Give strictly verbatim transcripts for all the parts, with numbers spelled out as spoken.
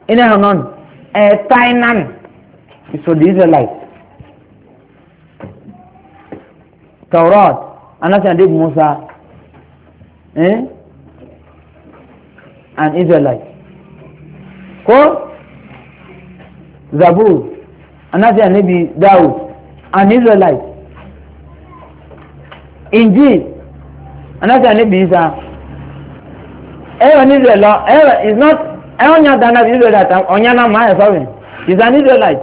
in a non a tainan is for the Israelites. Taurat, another did Musa, eh? An Israelite. Ko Zabur, another Nabi Daud, an Israelite. Injil, another Nabi Isa. Every Israelite, every is not. Every other Israelite, Onyana Maya, sorry, is an Israelite.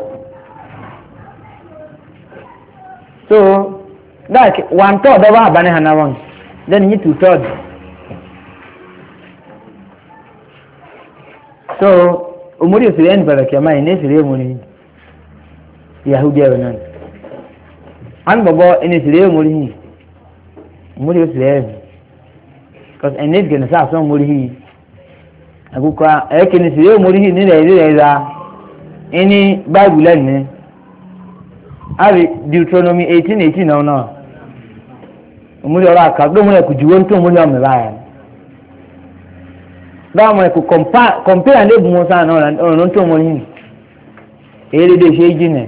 So, like one third of our banana one, then you two thirds. So, Umuri is the end, but I can't mind this ceremony. Yahudi Avenan. And Baba in his ceremony. Umuri is the end. Because I need to have some Muri. Aguka, I can see Muri in the any Bible learning. Deuteronomy eighteen eighteen now now. Umuri Raka, don't want to do one to Muri on the line. Now I could compare compare and live more than all and on to Muri. Every day shaging.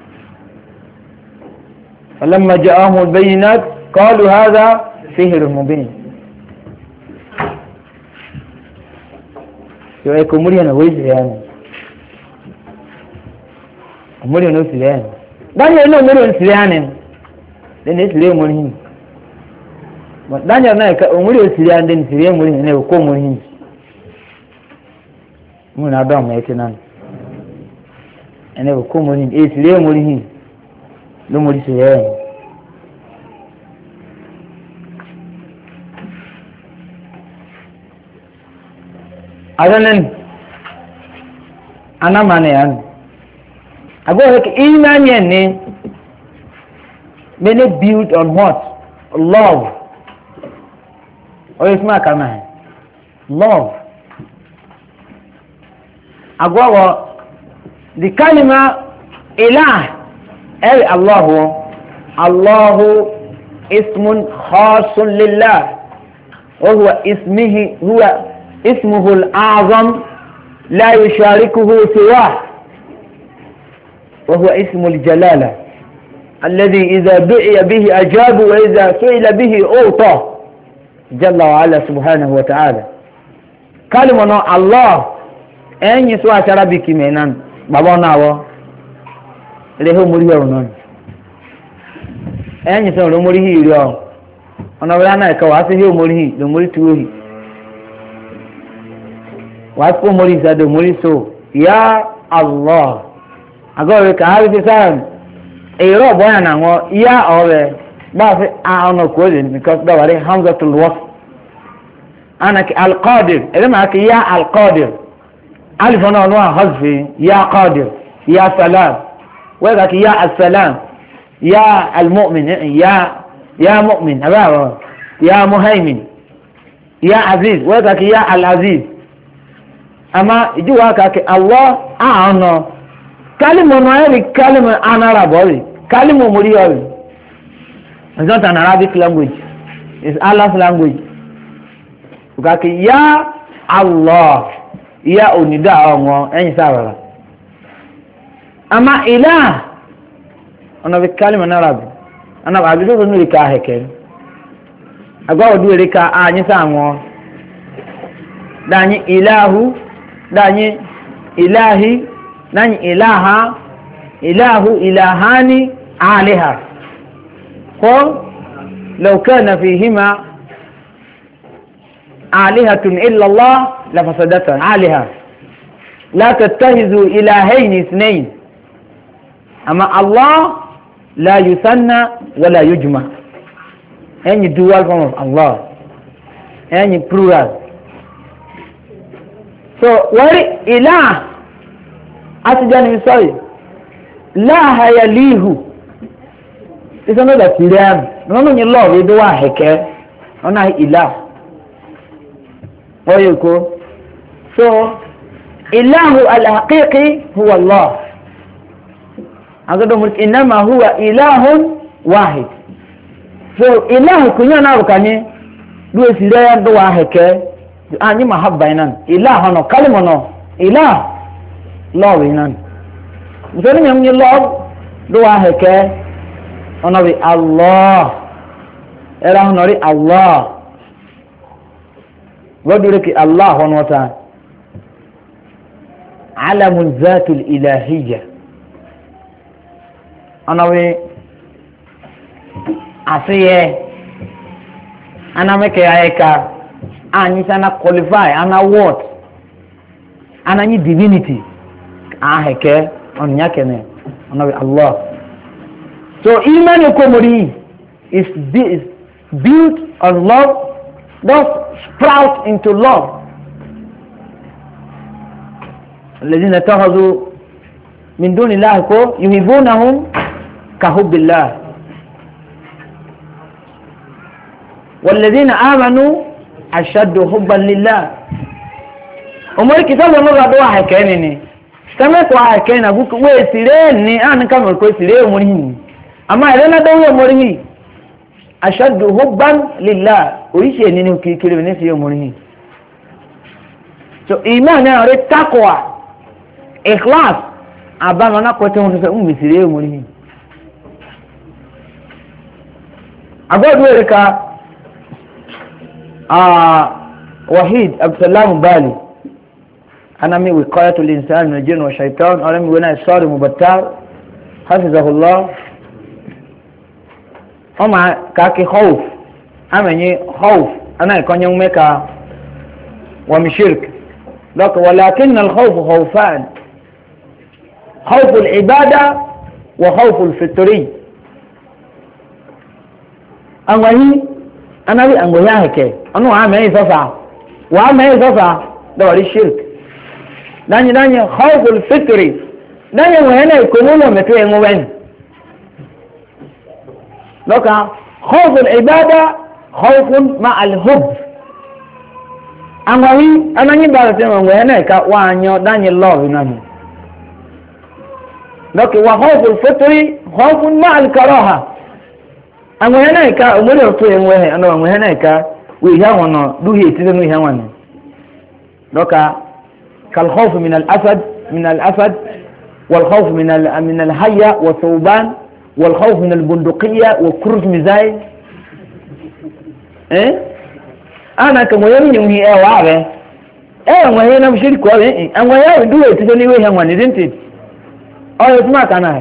فلما جاءهم البينات قالوا هذا سحر مبين. So I come muri na wezi yani. Muri no sile. Daniel no muri no sile yani. Then it's le muri. But Daniel na ka muri no sile and then sile muri ne ko muri. Mu na do ma etinan. Ene ko muri e sile muri. No muri sile. Adanan anamane yan ago hek iman yan ni many built on what love or isma kama love ago the kalima ilah ay Allah Allah ismun khasun lillah wa huwa ismihi huwa اسمه الأعظم لا يشاركه سواه وهو اسم الجلالة الذي إذا دعي به أجاب وإذا سئل به أعطى جل وعلا سبحانه وتعالى كلمة الله أن يسوى شربك منان بابانا و له مريون أن يسوى لمريه اليوم أنا ولانا كواسه مريه لمريه توهي Wapo muri sado muri so ya Allah ago ka habi san e ro boya na ngo ya ore ba se a ono ko din because da wari hamzatul wasf ana ki al qadir ele ma ki ya al qadir alif ona no hazfi ya qadir ya salam wa ka ki ya as salam ya al mu'min ya ya mu'min aba ya muhaymin ya aziz wa ka ki ya al aziz ama ijuwa ka ke Allah aano kalimo no eri kalimo anara bori kalimo muri yori it's not an Arabic language it's Allah's language ka ke ya Allah ya unida onwo enyi sawara ama ilah ona be kalimo na Arabic ana ba bi so no ka heke agwa odu ere ka anyi sanwo danyi ilahu danyi ilahi danyi ilaha ilahu ilahani aliha ko law kana fihima alihatun illa Allah la fasadatan aliha la tattahizu ilahayn ithnayn ama Allah la yusanna wala yujma any dual form of Allah any plural. So wari ilah asijani misoi la hayalihu is another kiliam no no ni love do wa heke ona ilah oyeko so ilahu al-haqiqi huwa Allah agado mulk inma huwa ilahun wahid so ilahu kunya na rukani do esire do wa heke anyi mahabba inan ilah no kalimo no ilah love inan mùsùlùmí yẹn ní love ló wà hẹ̀kẹ́ ọ̀nà bí allah ẹ̀rọ ọ̀nà rí allah gbọ́dọ̀ rí kí allah ọ̀nà ọ̀tá alamu zatul ilahiyya ọ̀nà bí àṣeyẹ anamẹ́kẹ́ ayẹ́ka anyi sana qualify ana what ananyi divinity aheke onyakene onabi Allah so iman komori is, is built on love that sprout into love الذين اتخذوا من دون الله يحبونهم كحب الله والذين آمنوا أشد حبا لله أمور كتاب الله دوا حكيني كما كوا حكينا بوك ويسيرني أنا كم كوا يسيرني أموري أما إذا دوا أموري أشد حبا لله ويش يعني كي كلمة نسي أموري so إيمان أنا تقوى إخلاص أبا ما نقول تقول نسي أمي يسيرني أموري أقول لك آه وحيد عبد السلام بالي أنا مي وقاية الإنسان من الجن والشيطان أنا مي ونا الصارم مبتار حفظه الله أما كاكي خوف أما ني خوف أنا يكون يوم مكا ومشرك لك ولكن الخوف خوفان خوف العبادة وخوف الفطري أما هي أنا بي أنغو ياهكي أنو عامي صفا وعامي صفا دوري الشرك داني داني خوف الفطري داني وهنا يكونون متوى ينغوين لوكا خوف العبادة خوف مع الحب أنغوي أنا نبارة ينغو هنا يكا وانيو داني الله ناني لوكا وخوف الفطري خوف مع الكراهة àwọn ẹ̀hẹ́ náà ìka òmòrí ọ̀tọ́ ẹ̀wọ̀ ẹ̀hẹ́ ọ̀nà àwọn ẹ̀hẹ́ náà ìka wọ ìhẹ́ àwọn ọ̀nà lóhìí ètí lẹ́nu ìhẹ́ wọn ni lọ́ka kalhọ́fù min al-asad min al-asad walhọ́fù min al-hayya wa sauban walhọ́fù min al-bundukiya wa kurus mizai ẹ́ ana ka mo yẹn yẹn ẹ̀ wá rẹ̀ ẹ̀ àwọn ẹ̀hẹ́ náà ṣe kọ́ rẹ̀ àwọn ẹ̀hẹ́ lóhìí ètí lẹ́nu ìhẹ́ wọn ni didn't it ọ̀rẹ́ tí máa kà náà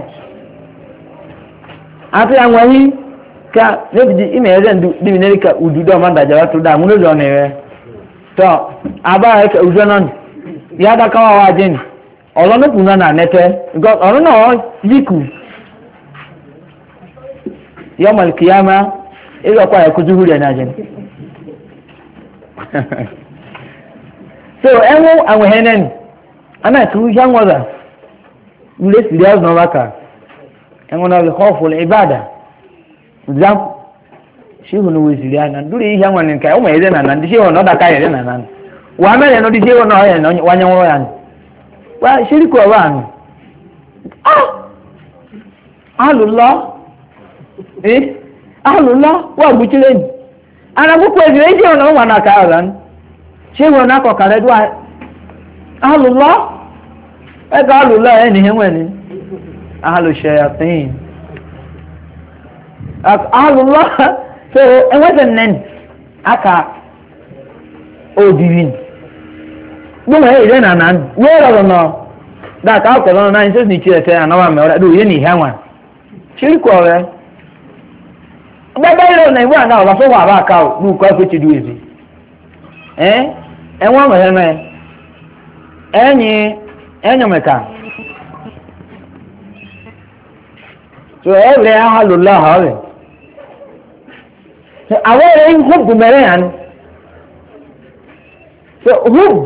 àti àwọn ẹ̀hẹ́ ka nebiji ime eze ndu dimineri ka ududo ma dajara to da muno lo ne to aba ka ujonon ya da kawa wa jin olo no puna na nete go olo no yiku yamal qiyama ilo kwa kujuhuri na jin so enwo anwe henen ana tu yanwaza ule serious no baka enwo na khawful ibada zam shehu no weziri ana duri ihe nwanne nke ụmụ eze na na ndị shehu no da ka ere na na wa mere no di shehu no ya no wanye nworo ya wa shiriku wa anu ah alullah eh alullah wa buchire ni ana bu kwezi shehu no wa na ka ran shehu na ko kare dua alullah e ga alullah eni he nwani ahlu shayatin Allah so and what an then aka odivin no hey then anan where are no that ka ko no na nse ni chire te na wa me ora do ye ni ha wan chiri ko re ba ba ro na iwa na ba so wa ba ka o du ko ko chi du ezi eh en wa me me enyi enyo meka so every halullah hawe so awere in hub merean so hub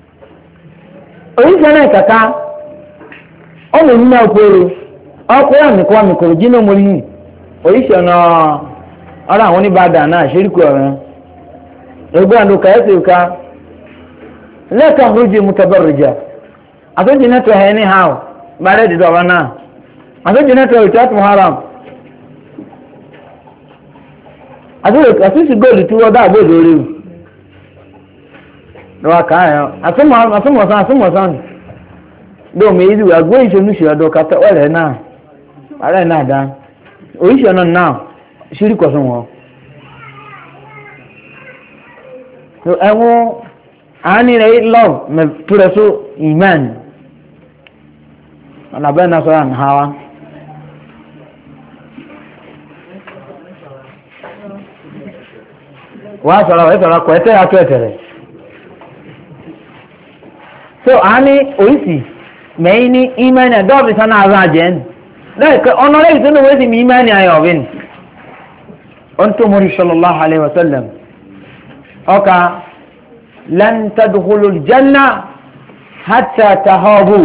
oyin sana kaka o mo nina oporo ọkọ ya mi kwa mi ko jino mo yin oyin se na ara àwọn ni bada na shiriku ọ̀rẹ́ egbe ando ka ese ka la ka huji mutabarrija aso jina to he ni how bare di do bana aso jina to itat muharram aso aso si gold tu oda bo lori do ka ya aso mo aso mo san aso mo san do me izu agbo isonu shi odo ka to wele na ara na da oríṣi ọ̀nà náà ṣírí kọ̀sùn wọn. ẹ̀wọ̀n àání rẹ̀ love mẹ́túrẹ̀ só iman ọ̀nà bẹ́ẹ̀ náà sọ́ra nìha wa. wọ́n á sọ̀rọ̀ ẹ̀ sọ̀rọ̀ kọ̀ ẹ̀ tẹ́ àtọ́ ẹ̀tẹ̀rẹ̀. so àání oríṣi mẹ́yìn ní iman ẹ̀ dọ́ọ̀bì sánà àrùn àjẹ́ ni. ذلك أنا ليس أنه اسم إيماني أيوبين أنتم صلى الله عليه وسلم أوكا لن تدخلوا الجنة حتى تهابوا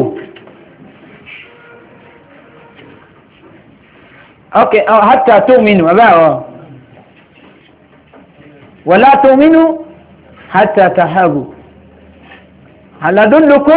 أوكي أو حتى تؤمنوا أبعوا ولا تؤمنوا حتى تهابوا هل أدلكم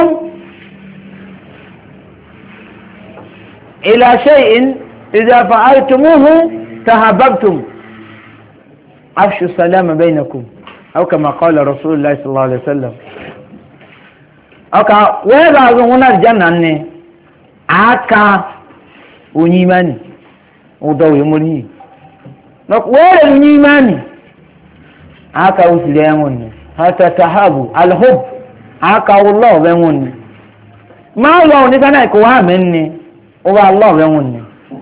إلى شيء إذا فعلتموه تهاببتم أفشوا السلام بينكم أو كما قال رسول الله صلى الله عليه وسلم أو كا ويبا هنا الجنة أني أكا ونيماني ودو يمولي نك ويرا ونيماني أكا وسليموني حتى تهابوا الحب أكا والله بيموني ما الله نكنا يكوها مني over Allah ẹ̀wọ̀n ni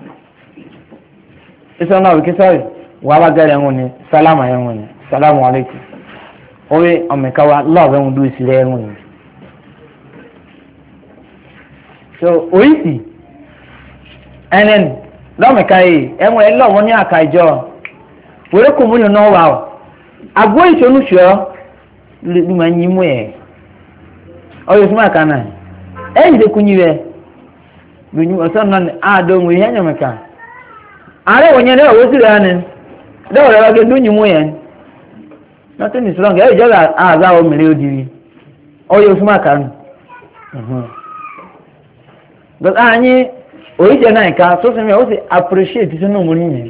ìsọ náà wíkí sọ́rì wà bá gẹ́rẹ̀ ẹ̀wọ̀n ni sálámà ẹ̀wọ̀n ni sálámù alaykum orí ọmọkàwà love ẹ̀wọ̀n dúró sílẹ̀ ẹ̀wọ̀n ni. so oríṣi ẹnẹn lọ́mọkà yìí ẹ̀wọ̀n ẹ̀ lọ́wọ́ ní àkà ìjọ wẹ́rẹ́ kò múlò náà wà ó àgbo ìṣonúṣọ́ lè ní ma yín mú ẹ̀ ọyọ súnmọ́ àkànnà ẹ̀yìn lè kún yín rẹ̀ binyu asan nan a don wi hanya maka are wonye ne o sire anin da o ra ge dunyu mu yen nothing is wrong e joga a za o mire odiri o yo suma kan mhm but anyi o ije na ka so se me o se appreciate sunu mu ni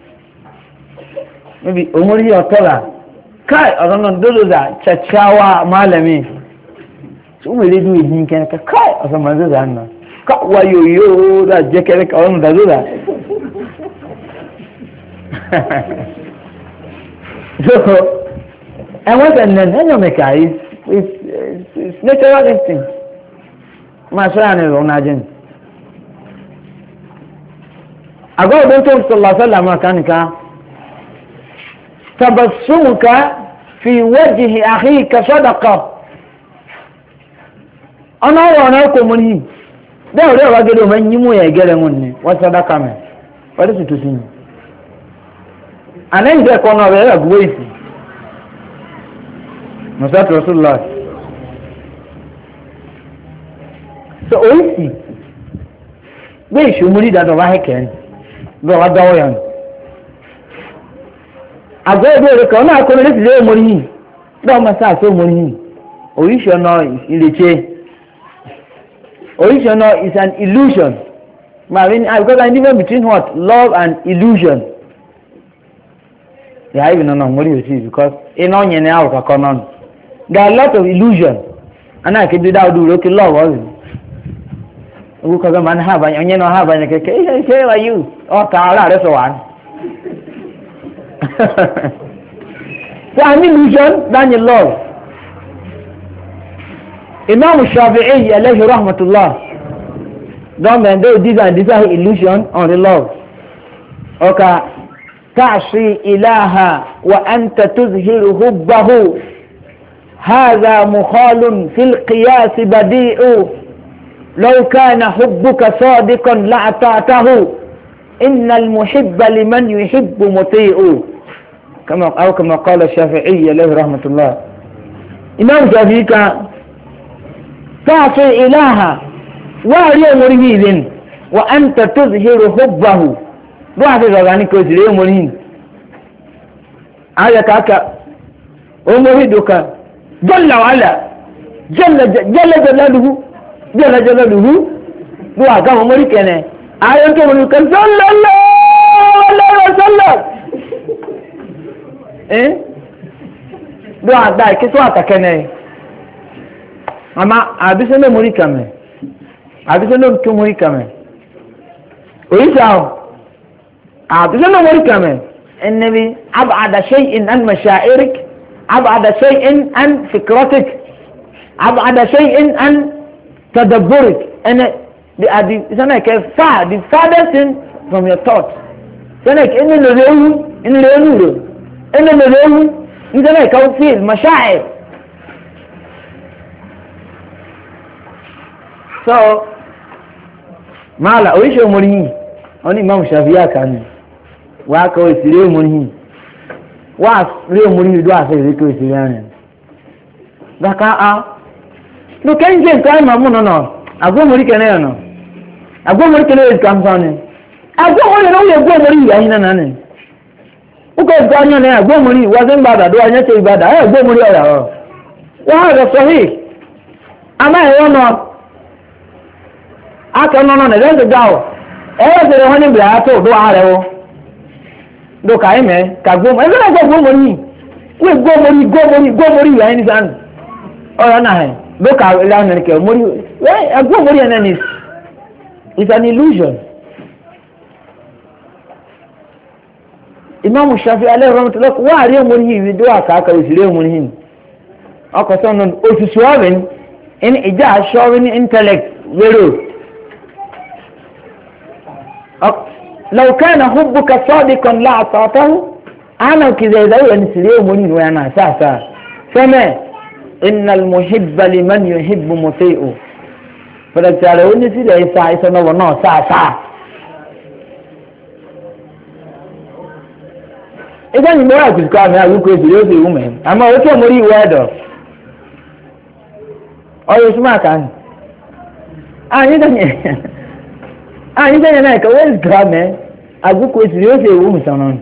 maybe o muri o tola kai o non dodo da chachawa malami su mu le du yin kan ka kai o so manzo da nan kawai yoyo da jekere kawai da zuwa so and what and then you make is it's natural instinct ma sha ne rona jin ago don to sallallahu alaihi wasallam kanika tabassumuka fi wajhi akhika sadaqa ana wa na ko muni bẹ́ẹ̀ ọ̀rẹ́ ọ̀rọ̀ agẹ́dẹ́ ọmọ ẹ̀yìn mú ẹ̀ gẹ́rẹ́ wọn ni wọ́n ti dáká mẹ́ wọ́n ti sì tó sí yìí àlẹ́yìn bẹ́ẹ̀ kọ́ náà rẹ̀ ẹ̀rọ gbowó ìsì mùsàtì rọ́sùlùlá so oríṣi gbé ìṣòmúrí ìdádọ̀ wá hẹ́kẹ́ ni bẹ́ẹ̀ wá dáwọ́ yẹn àgọ́ ẹgbẹ́ rẹ̀ kan náà kọ́ mi létí lé mórí yìí bẹ́ẹ̀ ọmọ sáà tó mórí yìí oríṣi ọ̀nà ìrètí original is an illusion. Marine, because I difference between what love and illusion. Yeah, even know what you see because in on your now canon. There are a lot of illusion, and I can do that. Do look love was. Who can man have and you know have and you can say are you or Tala that's one. So an illusion than your love. Imam Shafi'i alayhi rahmatullah don't man do this and this are illusion on the love. Okay, تعصي إلها وأنت تظهر حبه هذا مخال في القياس بديع لو كان حبك صادقا لأطعته إن المحب لمن يحب مطيع كما أو كما قال الشافعي عليه رحمة الله. إمام شافعي تعصي إلها وهي مريد وأنت تظهر حبه واحد غاني كوزري مريد هذا كاكا ومريدك جل وعلا جل جل جلاله جل جلاله دعا كما مريد كان آيات مريد كان صلى الله عليه وسلم eh دعا دعا كسوة كان أما أبيسنا مريد كمان àbísẹ́ ló ń tó mórí kàmẹ́ òyìṣà ọ̀ àbísẹ́ ló mórí kàmẹ́ ẹnẹ́bí abàdà ṣẹ́yìn an mashairik abàdà ṣẹ́yìn an fikratik abàdà ṣẹ́yìn an tadabburik ẹnẹ́ the adi sẹ́nà kẹ́ far the farthest thing from your thought sẹ́nà kẹ́ ẹni lè léwu ẹni lè léwu rẹ̀ ẹni lè léwu ní sẹ́nà kẹ́ ó feel mashair so maala oríṣi omori yìí wọn ní imam shafiya kan ní wà á kọ ìsìlẹ̀ omori yìí wà á rí omori yìí dúwà sí ìrètò ìsìlẹ̀ rẹ̀ dàkà á lókè ń jẹ́ nǹkan ẹ̀mọ́ mú nọ agbóhomori kẹ́nẹ́ yẹn nọ agbóhomori kẹ́nẹ́ yẹn kan sọ ni agbóhomori yẹn ó yẹ agbóhomori yìí ayé nánà ni wúkọ ìgbà ọ̀nyọ́ ni agbóhomori yìí wọ́n ti ń bá àdàdo ọ̀nyẹ́ tẹ ìbàdà ẹ̀ agbóhomori ọ̀yà ọ̀ wọ́n á rẹ̀ sọ́hí àmọ́ ẹ̀rọ náà aka nọ nọ n'ebe ndị gawo ebe sere hụ n'ibiri atọ do arịwụ do ka ime ka gbom ebe na gbom mori we gbom mori gbom mori gbom mori ya ni san ọrọ na he do ka ila na ke mori we gbom mori ya ni is an illusion imam shafi alayhi rahmatullah wa ari mori yi do aka aka usire mori hin akoso no osusu awen in ija showing intellect zero لو كان حبك صادقا لا أعطاته أنا كذا إذا ينسليه منين وأنا ساسا فما إن المحب لمن يحب مطيء فلتعالوا نسي لا يسعى يسمى ونوع ساسا إذا نمرأة تذكر من أقول كويس ليه في يومين أما وكي مري وادو أو يسمع كان آه يدني ah ní sẹ́yìn náà kẹ́wọ́ ìgbà mẹ́ àgùkù ìsìlẹ̀ ó sì ewu mìsàn náà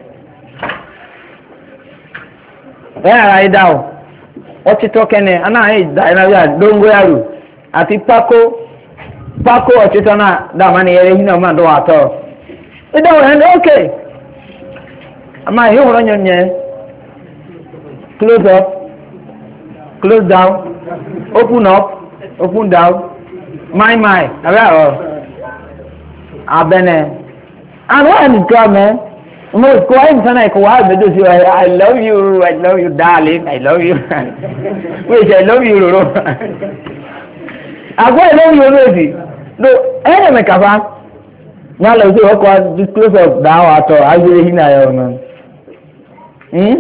bẹ́ẹ̀ ara ìdá o ọtí tọ́kẹ́nẹ̀ anáhìn ìdá ìnáwó àdóngóyàrò àti pákó pákó ọtítọ́ náà dáàmà ní ẹrẹ́ yìí máa dọ́wọ́ àtọ́ ìdá òun ẹni ókè àmà ìhó wọ́n yẹn yẹn close up close down open up open down my my abẹ́ àrọ́. Abene, and when it come, most quiet and I go out with you. I love you, I love you, darling, I love you. Wait, I love you, Roro. I go, I love you already. No, any make up. Now let's see what was this close up now at all. I will hear now, hmm.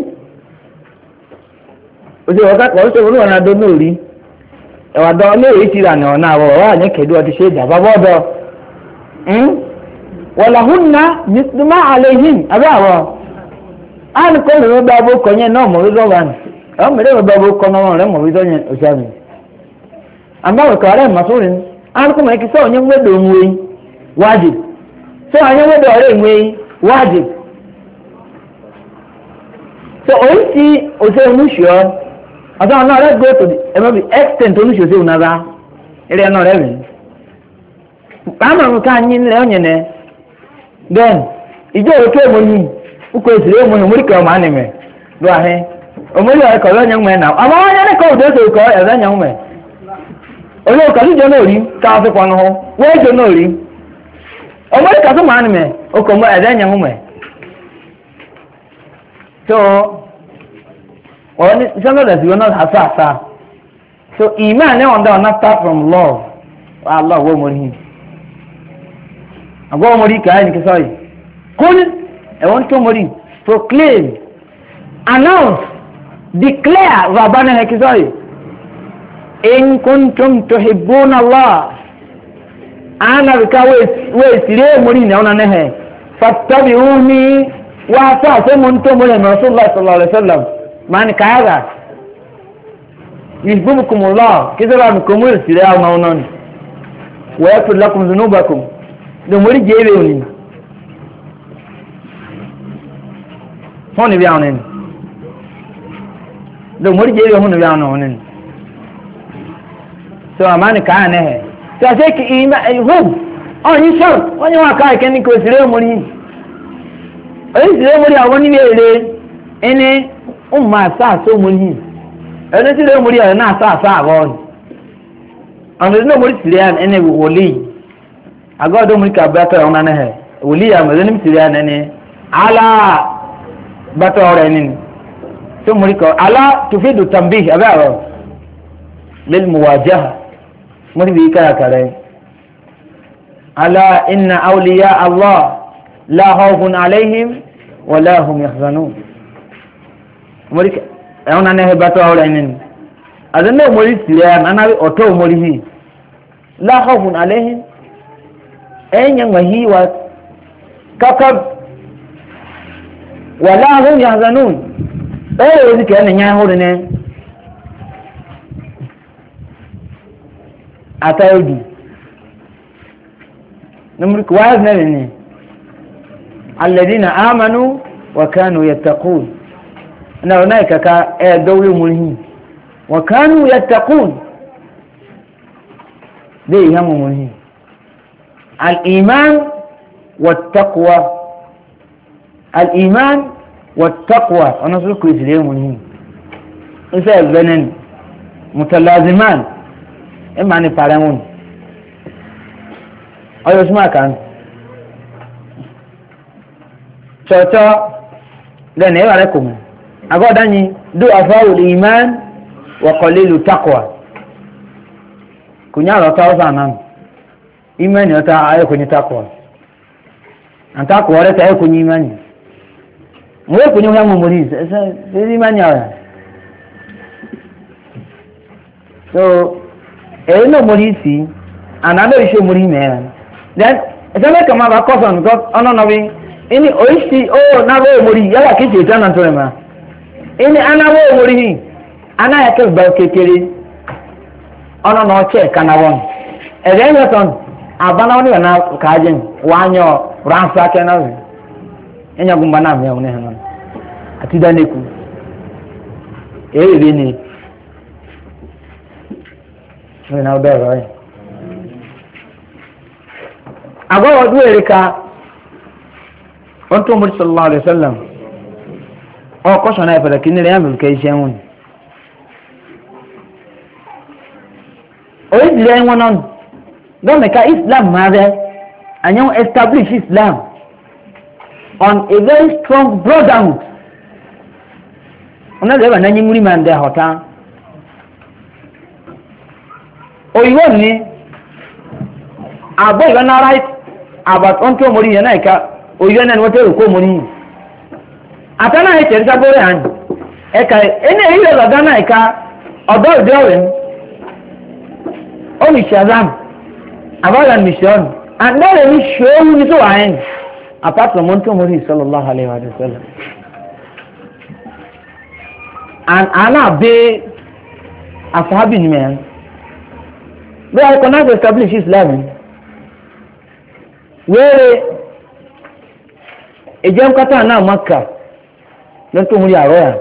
O ṣe ọ̀gá kan ṣe olúwa náà dóná òrí ẹ̀wà dán ilé èyí ti rà ní ọ̀nà àwọ̀ ọ̀rọ̀ àyẹ̀ kẹ̀dú ọtí ṣe ìjà bábọ́ ọ̀dọ̀ wọ̀làhúnná nígbà àlẹ́yìn abẹ́ àwọ̀ á ní kó lóun bá bó kọ yẹn náà mọ̀ wí lọ́wọ́ àná ẹ̀wọ̀n mẹ́rin ló bá bó kọ náà rẹ̀ mọ̀ wí lọ́wọ́ yẹn òṣàmì àbáwọ̀ kọ̀ rẹ̀ mà sórin á ní kó mọ̀ kí sọ̀rọ̀ yẹn wẹ́dọ̀ òun wẹ́yìn wájib sọ̀rọ̀ yẹn wẹ́dọ̀ ọ̀rẹ́ ìwé wájib so oyin ti ose onuṣọ ọsọ ọ̀nà rẹ̀ go to the ẹ̀mọ́ extent onuṣọ sí ònàbà eré ẹ̀nà rẹ̀ rìn pàmò nǹkan anyi nílẹ̀ ọ̀nyẹ̀ nẹ̀ then ìjọ òkè èmòyì ukọ̀ èsì rẹ̀ èmòyì òmùrìkẹ̀ ọmọ ànìmẹ̀ lọ ahẹ́ òmùrì ọ̀rẹ́ kọ̀ lọ́nyẹ̀ ńmẹ̀ náà ọmọ wọn yẹn kọ̀ òdò èsì kọ̀ ẹ̀rẹ́ nyẹ̀ ńmẹ̀ olú kàdújọ náà rí káwọn fi pọnú hó wọ́n èjọ náà rí òmùrìkẹ̀ tó mọ̀ ànìmẹ̀ okò mọ̀ ẹ̀rẹ́ nyẹ̀ ńmẹ̀ so or something that you are not asa so iman ne on that not start from love Allah wo mori agbo mori ka ni ke sorry kul I want to mori proclaim announce declare rabana ne ke sorry in kuntum tuhibbuna Allah ana bika we we sire mori ne ona ne he fattabi'uni wa sa se mun to mori Rasulullah sallallahu alaihi wasallam man kayaga yihbubukumullah kizara mukumul sire au naonon wa yaghfir lakum dhunubakum do mori jebe oni honi bi anen do mori jebe honi bi anen so amani ka ne he so se ki ima hum oni so oni wa ka ke ni ko sire mori oni sire mori awon ni ere ene umma sa so mori ene sire mori na sa sa awon and no more Syrian any woli ago do muri ka bata ona na he woli ya mazanim Syrian any ala bata ore ni so muri ko ala tufidu tambih aba lil muwajaha muri bi kara kare ala inna awliya Allah la khawfun alaihim wa la hum yahzanun muri ona na he bata ore ni adana muri Syrian ana oto muri hi la khawfun alaihim enyan wahi wa kakab wala hum yahzanun eh wodi ke nya hore ne ataudi numri kwaz ne ne alladina amanu wa kanu yattaqun na unaika ka e dawi mulhi wa kanu yattaqun dai yamu mulhi الإيمان والتقوى الإيمان والتقوى أنا أقول كويس ليه مهم إذا بنن متلازمان إما أن يفعلون أو يسمع كان شوشو لأن إيه عليكم أقول داني دو أفاو الإيمان وقليل التقوى كنيا رتاوزا نان imani wata ayo kwenye takwa antaka kuwaleta ayo kwenye imani mwe kwenye uhamu mulizi sasa hizi imani haya so eno mulisi anado isho mulime then sasa kama bakosa because ono nabi ini oishi oh nabo muri yala kichi tana ntolema ini anabo muri ana yake ba kekere ono no che kana won edenyo ton abana woni na kajin wanyo ransa kenawe enya gumba na me woni hanan atida neku ebe ni we na oda right agawo duerika onto muri sallallahu alaihi wasallam o ko sona e fada kinire yamul kai shenun o idire wonon don't make Islam mother and you establish Islam on a very strong brotherhood. Ona leba na nyi muri mande hota. O iwo ni abo iwa na right about onto muri yana ka o iwa na wote ko muri. Atana he tere sabore han. E ka ene ile la gana ka odo dewen. O mi shazam about a mission and not any show you so I apart from Monto Mori sallallahu alaihi wasallam and ana be ashabi man they are cannot establish Islam where ejam kata na Makkah Monto Mori aroya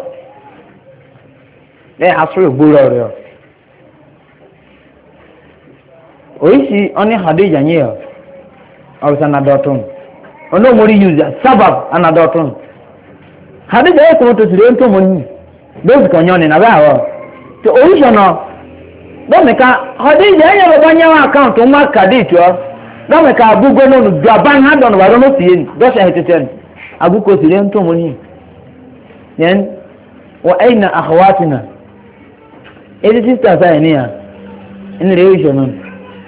they asro gboro oisi oni hadija nyeyo au sana dotun ono mori user sabab ana dotun hadija ko to sire nto moni do ko nyone na bawo to oisi no do me ka hadija nya ba nya account ma credit o do me ka bugo no no gaban ha don waro no tie do sha heteten abu ko sire nto moni yen wa aina akhwatina ele sister sa enia in relation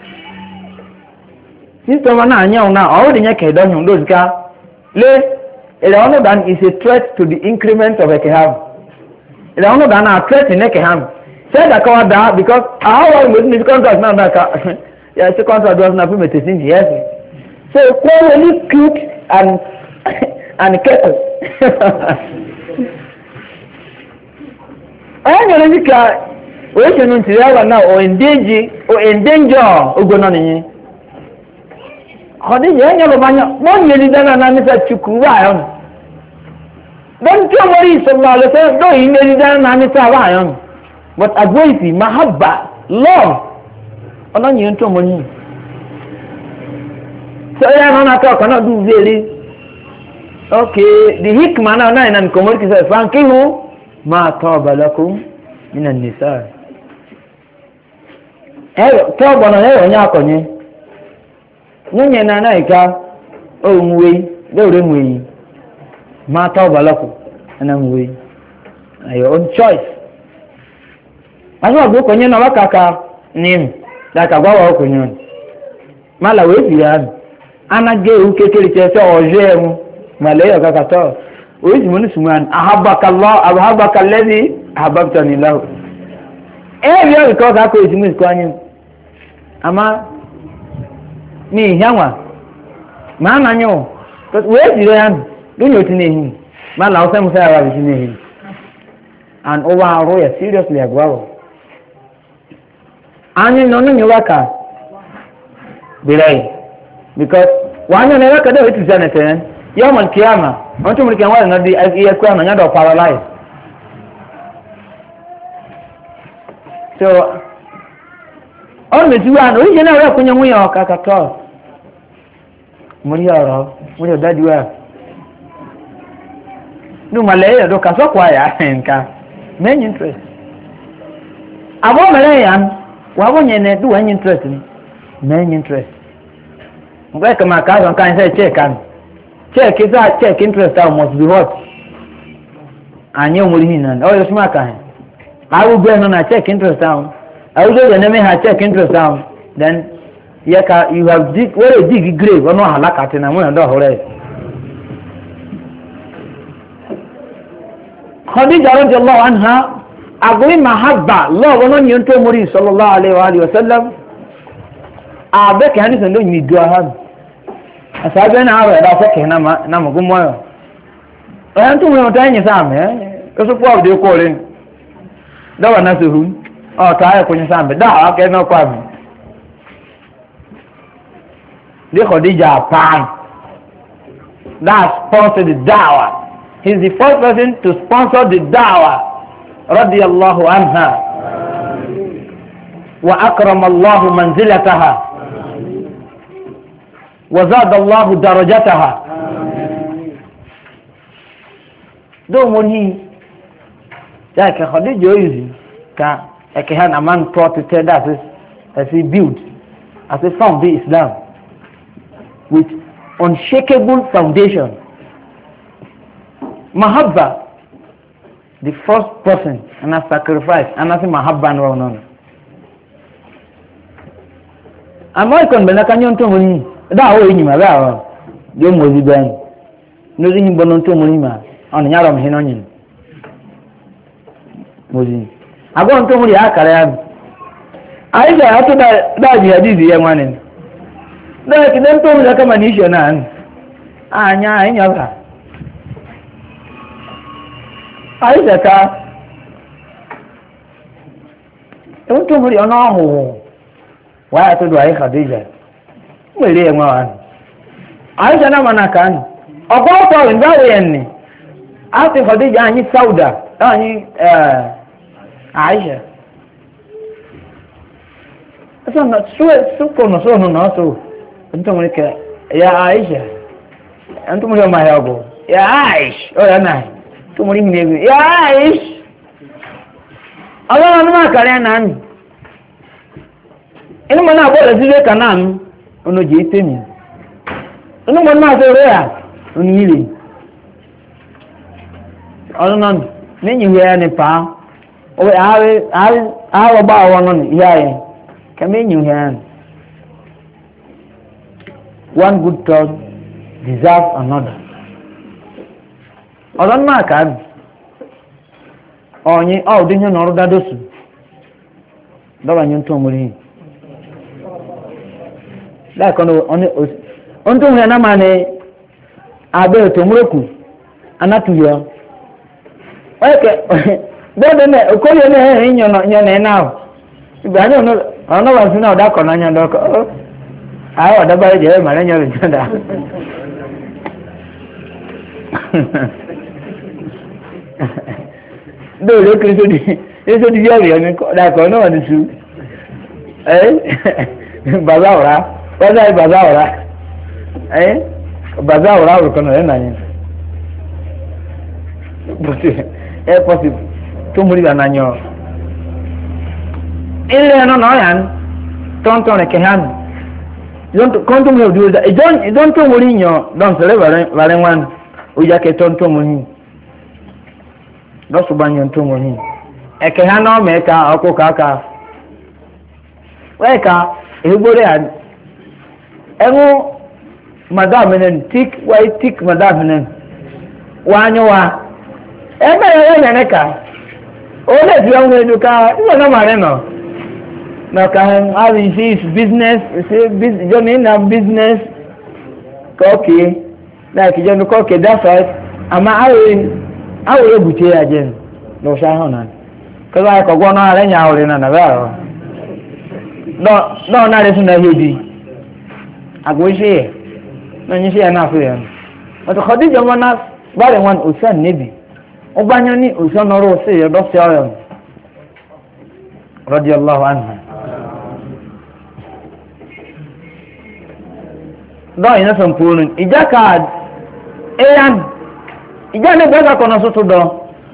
system na anya una all the nyake don ndo zika le ele ono dan is a threat to the increment of ekeham ele ono dan a threat in ekeham say that ka da because how are we with contract now that yeah the contract was not permitted in yes so quite cute and and kettle anya le zika we shenu ntira na o endanger o endanger ogono ni Khadija yanya lo banya mon yeli dana na nisa chukuwa yon don to mori sallallahu alaihi wasallam do yeli dana na nisa wa yon but agwaisi mahabba love ona nyi to mori so ya na na to kana du veli okay the hikma na na nan komori kisa fankihu ma taba lakum min an-nisa eh to bono eh onya akonye nyonye na na ika o nwe de ore nwe ma to balako na nwe your own choice aso go konye na wakaka nim da ka gwa wa konye mala we bi ya ana ge u kekere che se oje mu mala yo kaka to o yi mo ni suman ahabbaka allah ahabbaka alladhi ahabbtani lahu eh yo ko ka ko yi mu ko anyi ama mi yanwa ma na nyo to we bi ya do nyo tinehi mala o se mu sa wa bi tinehi and over roya seriously agwawo anyi no no nyowaka bilai because wanya na waka da witu sana tena yawmal kiyama mtu mlikan wala ngadi iya kwa na nyado paralyze so on me tuwa no ije na wa kunya muya kaka to muri oro muri dadi wa nu malaya do kaso kwa ya enka main interest abo malaya wabo nyene do any interest main interest ngwe kama kaza kan say check kan check is a check interest how must be what anyo muri hinan o yo smaka he I will go on a check interest down I will go the name ha check interest down then yaka you have dig where a dig grave no halaka tena mo ndo hore Khadija radhiyallahu anha agui mahabba lo wono nyonto muri sallallahu alaihi wa alihi wasallam abe ke hani sendo nyi do ha asabe na awe da fake na ma na mugumo yo eh ntu mo ta nyi same eh so kwa de ko le da wa na sehu o ta ya ko nyi same da ake no kwa mi de Khadija pan that sponsored the dawah. He is the first person to sponsor the dawah. رضي الله عنها وأكرم الله منزلتها وزاد الله درجتها دومون هي ذاك خديجة يوزي كا كهان أمان taught to tell us as he built as a found the Islam with unshakable foundation. Mahabba, the first person and a sacrifice and as mahabba no no amoy kon bena kanyon to muni da o yin ma ba yo mozi ben no yin bonon to muni ma on nyaro mi hinonyin mozi agon to muni akara ya aisha ato da da ji hadisi ya ngwanin da kidan to muni kama ni shona anya anya ba aisha ka tun tun muri ona ho wa to do ai Khadija mwele enwa wan aisha na manakan ogo to ndawe yenni ati Khadija anyi Sauda anyi eh Aisha asa na suwe suko no so no no so nto muri ke ya Aisha nto muri ma yago ya Aisha o ya nai to muri mine ya Aisha Allah na kare nan inu mana bo le zile kanan ono je temi inu mana so re ya oni ile ono nan ni nyi ya ne pa o awe awe awe ba wono ya ye kame nyi ya one good turn deserves another ọ̀rọ̀ máa kà á ọ̀yin ọ̀ dín yẹn nọ̀rọ̀ dádọ́sù dọ́gba yẹn tó mọ́rí yìí láìkọ́ ní ọ̀n tó mọ́rí anáma ní abẹ́ ètò múròkù anátúyọ ọ̀yẹ́kẹ́ bẹ́ẹ̀ ní okòyè ní ẹ̀yìn yẹn ní náà ìgbà ní ọ̀nà wà sí náà ọ̀dà kọ̀ náà yẹn dọ́kọ̀ àwọn ọ̀dà bá yẹ jẹ́ ẹ̀ màrẹ́ yẹn rẹ̀ jẹ́ dà dóòlù kristu di kristu di yọrọ yẹn dàkọ náà ní su ẹ bàbá ọ̀rá bàbá yìí bàbá ọ̀rá ẹ bàbá ọ̀rá òrùkọ náà ẹ nà yẹn bùtù ẹ pọsibù tó múlí bàná yọ ilé ẹ náà náà yàn tonton le kehan don't kontum he do that don't don't to muri nyo don't sele bare bare wan o ya ke tonton muri do so banyo tonton muri e kehan no me ka oko kaka we ka e gbore an enu madam nen tik why tik madam nen wa nyo wa e mere ye ne ka o le ti won eduka iwo na mare no no can have his business say business you mean a business okay like you know okay that's right ama awe awe ebuche ajen no sha honan ko ba ko gwo no are nya ore na na ba no no na re suna hedi agwe no nyi se na fe o to khadija mana bare wan usan nebi o banyo ni usan ro se yo do se ayo radiyallahu anha do ina son punun ijaka eyan ijane bega kono soto do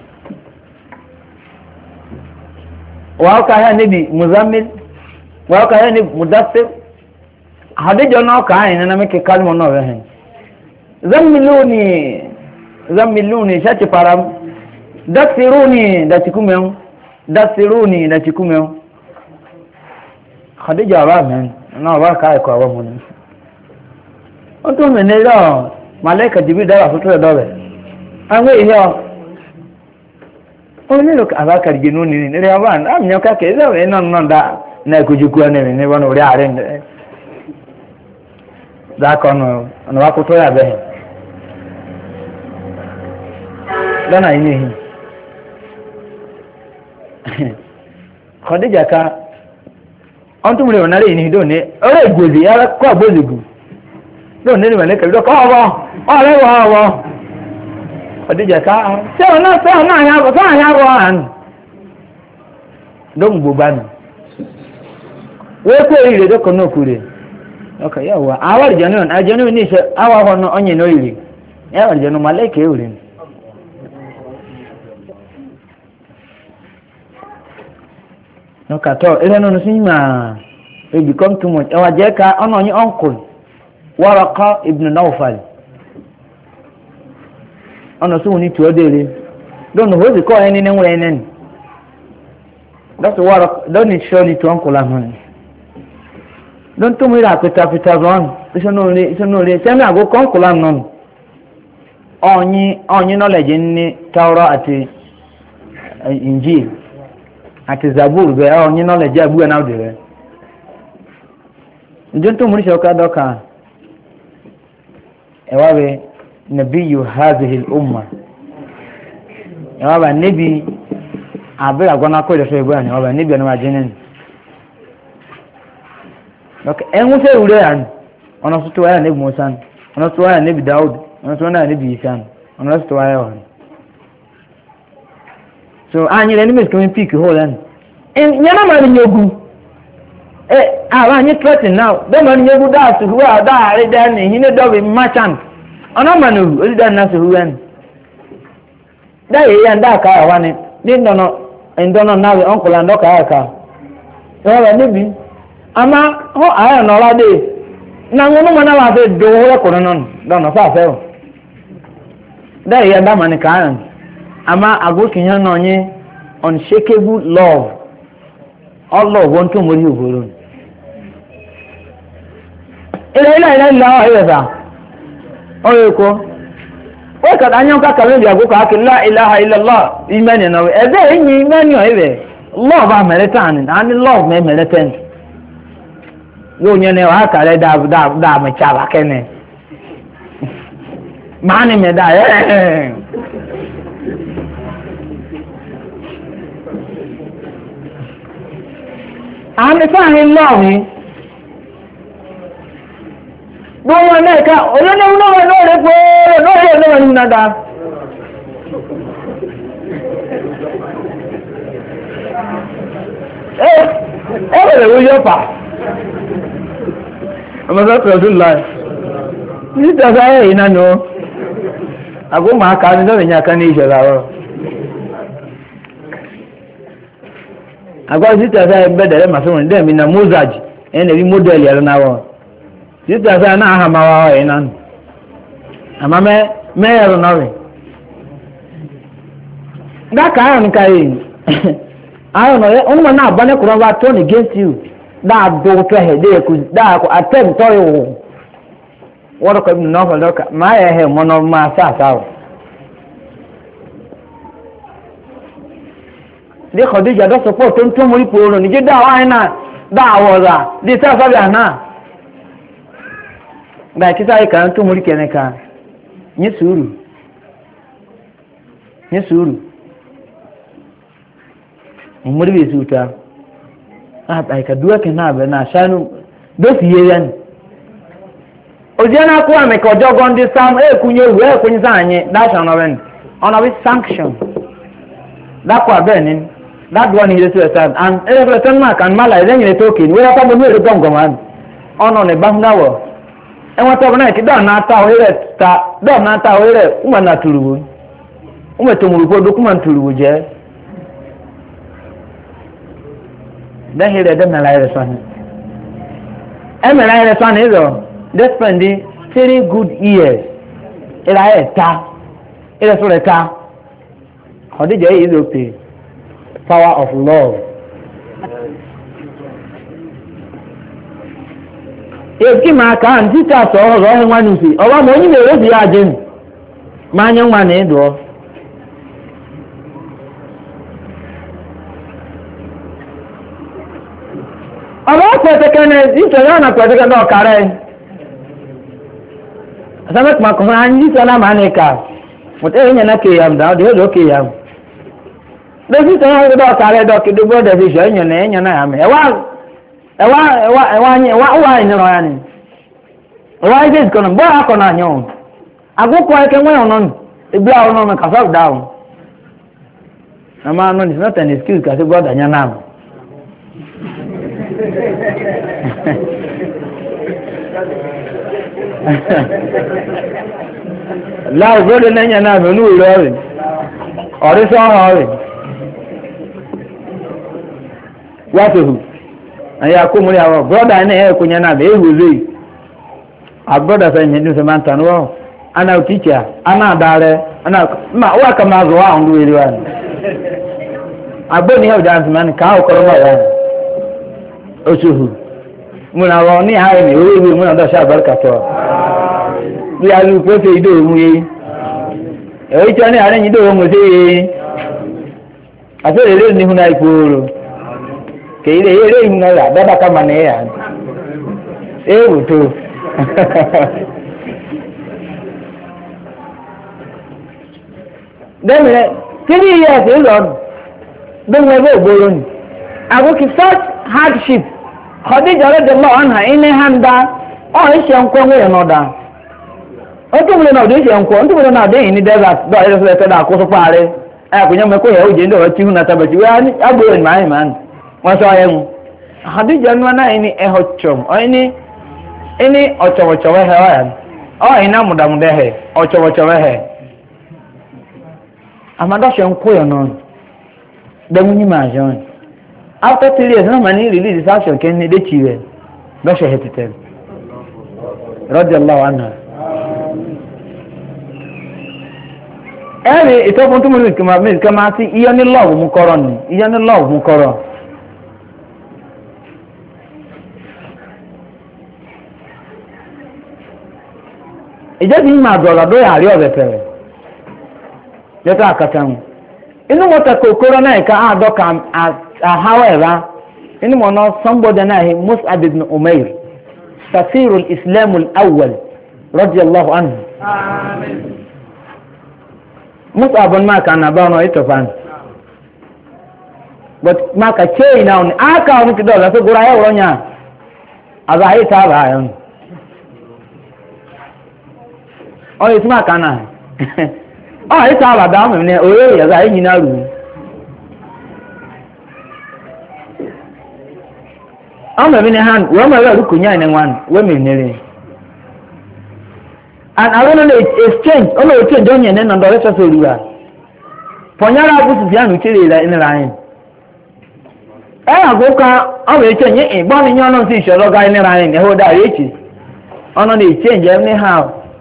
wa ka ya nabi muzammil wa ka ya nabi mudaththir hadijo no ka ina na meke kalmo no we hen zammiluni zammiluni shati param dathiruni da tikumeu dathiruni da tikumeu hadijo ba men no ba ka ko wa mun o to me ne lo malaika jibril dara so to do be anwe ihe o o ni lo ka ba ka ginu ni ni re ba am nyo ka ke zo e non non da na ku ju ku ne ni wono ri are ne da ko no no wa ko to ya be dana ini hi khadija ka on to mo le na re ni do ne ore gozi ya ko abozigu do ne ni malaika do ko wo o le wo wo khadija ka se ona se ona ya bo sa ya bo an do ngbo ba ni we ko ire do ko no kure okay ya wa awar janu an janu ni se awa hono onye no ire ya war janu malaika e ure no ka to ire no sinma e become too much awa je ka ono ni uncle Waraqa ibn Nawfal ono so ni to dele don ho ze ko eni ne nwere enen that's Waraqa don it surely to uncle amon don to mi ra peta peta ron so no le so no le temi ago ko uncle amon onyi onyi knowledge ni Taura ati Injil ati Zabur be onyi knowledge abu na odere njon to muri shoka doka ewawe nabiyu hadhihi al-umma ewawe nabi abira gona ko de so egwa ni ewawe nabi na majenen ok enwu se ure an ona so to ya nabi Musa ona so ya nabi Daud ona so na nabi Isa ona so ya wa so anyi le ni mes ko pick hole an en nyana ma ni nyogu eh awa ni threaten now do man nyogu da su wa da are da ni hine do be merchant ona manu odi da na su wen da ye ya nda ka wa ni ni no no endo no na we uncle and ka ka so wa ni bi ama ho aya no la de na ngunu mana wa de do ho ko no no no fa fe o da ye da man ka ama agoki yan no nyi unshakable love Allah want to mori ogoro ila ila ila ila ayeza oyeko o ka danyo ka ka bi ago ka la ilaha illa Allah imani na eze enyi imani o ibe love ba meritan and love me meritan yo nye ne wa ka le da da da me cha ba kene mani me da eh and if I love me no one like oh no no no no no no no nada eh eh le wo yo pa amasa Rasulullah ni da sai ina no ago ma ka ni do nya kan ni je lawo agwa sita sai bedere maso ni dem na mozaji ene bi model ya na wo sita sa na ha ma wa ina ama me me ya no we da ka an kai ayo no on ma na bane kuro wa turn against you da do to he de ku da ko attempt to yo wọ́n kọ́ ibùdó náà fọlọ́ ká máa yẹ ẹ̀ mọ́nà máa sáàsá o. ní kọ̀díjà dọ́sọ̀pọ̀ tó ń tó mórí pòórò níjẹ́ dá àwọn àyínà dá àwọ̀ ọ̀rà dé sáàsá bí àná. gba ìkísà yìí kàn ń tó mórí kẹ́ni ká ní sùúrù ní sùúrù mórí bèsì wùtá àìkàdúwà kẹ́ náà bẹ̀ náà ṣáánú dọ́sì yé yẹn. Ojiana kuwa meka ojogo ndi sam e kunye wu e kunye sa anyi that shall not end on a sanction that kwa benin that one is to stand and every time man can mala then you talking we are talking we don't go man on on e bangawo e won to na ki don na ta o ire ta don na ta o ire uma na turuwo uma to mu ko document turuwo je then here dem na la ire so ni e me la ire so ni zo they spending three good years ila eta ila sura ta Khadija is okay power of love eki ma ka anti ta so ro he nwa nusi owa mo yin le ri aje ni ma nya nwa na do owa ko te kana ito na ko te kana kare Asamek makuhanyi sana manika. Mute nya na ke yam da de do ke yam. De si sana do kare do ke do bo de si nya na nya na yam. Ewa ewa ewa ewa nya wa wa nya no yani. Ewa is kono bo akona nyo. Agu ko ke nwe onon. Ebi a onon ka fa down. Ama no is not an excuse ka se go da nya na. láì gbọ́dọ̀ lẹ́yìn náà mẹ́nu ìrọ̀ rẹ̀ ọ̀rí sọ́rọ̀ rẹ̀ wátòhù ẹ̀yà kúmùrí àwọn brọ́dà ní ẹ̀kù yẹn náà bẹ́ẹ̀ hù lóì àbrọ́dà sẹ́yìn ní sẹ́mà ń tàn wọ́n aná tíkà aná àdáre aná wà kà máa zọ̀wọ́ àwọn olúwèrè wa ni àgbẹ̀ ní ẹ̀wùdà àti mẹ́ni káà ọkọ̀rọ̀ mọ̀ wá oṣùhù múnà wọn ní àárẹ̀ ní orí ìwé múnà dọ̀ṣà àbárkàtọ̀ bí a lù pé ìdó òun yé ẹ̀wọ́ ìtọ́ ní àárẹ̀ ìdó òun sí yé àfẹ́rẹ́ lé ní húnà ìpòòrò kèyí lè yé ìhúnà rà dábà ká mà nìyà éèwò tó dẹ́mìrẹ́ three years ń lọ dóhun ẹgbẹ́ ògbóró ni àgùkì such hardship Khadija radiyallahu anha ine handa o ise nko nwe no da o tu mule na de ise nko o tu mule na de ni desert do ire so te da ko so pare e ko nyame ko ye o je ndo ti hu na tabachi we ani agbo ni mai man won so ayen Khadija no na ini e ho chom o ini ini o chowo chowo he wa o ina muda muda he o chowo chowo he amada se nko yo no de mu ni ma jon after three years no mani release this action ken ne de chiwe do she hetete radiyallahu anha eri ito fun tumu kama me kama si iyo ni love mu koro ni iyo ni love mu koro eje bi ma do do ya ri obete je ta akatan inu mota kokoro na ka a do ka Uh, however, in one of somebody nahi Mus'ab ibn Umair, Safir al-Islam al-Awwal, radiyallahu anhu. Amen. Mus'ab ibn Maka na ba no ito fan. But Maka chei na on aka on kido la so gura ya uronya. Aba ita ba yon. Oh it's Maka na. Oh ita ba da me ne oye ya za yin na ru. Ama bine han we ma ru kunya ne wan we me nere and I want to exchange o lo exchange onye ne ndo re so ruwa ponyara bu su bianu chiri la in line ẹ àgùkà ọmọ ètò yẹn ìgbọ́n ni yẹn ọ̀nà sí ìṣòro gáyé níra yẹn ní ẹ̀hó dárí èkì ọ̀nà ní ìchange ẹ̀ ní how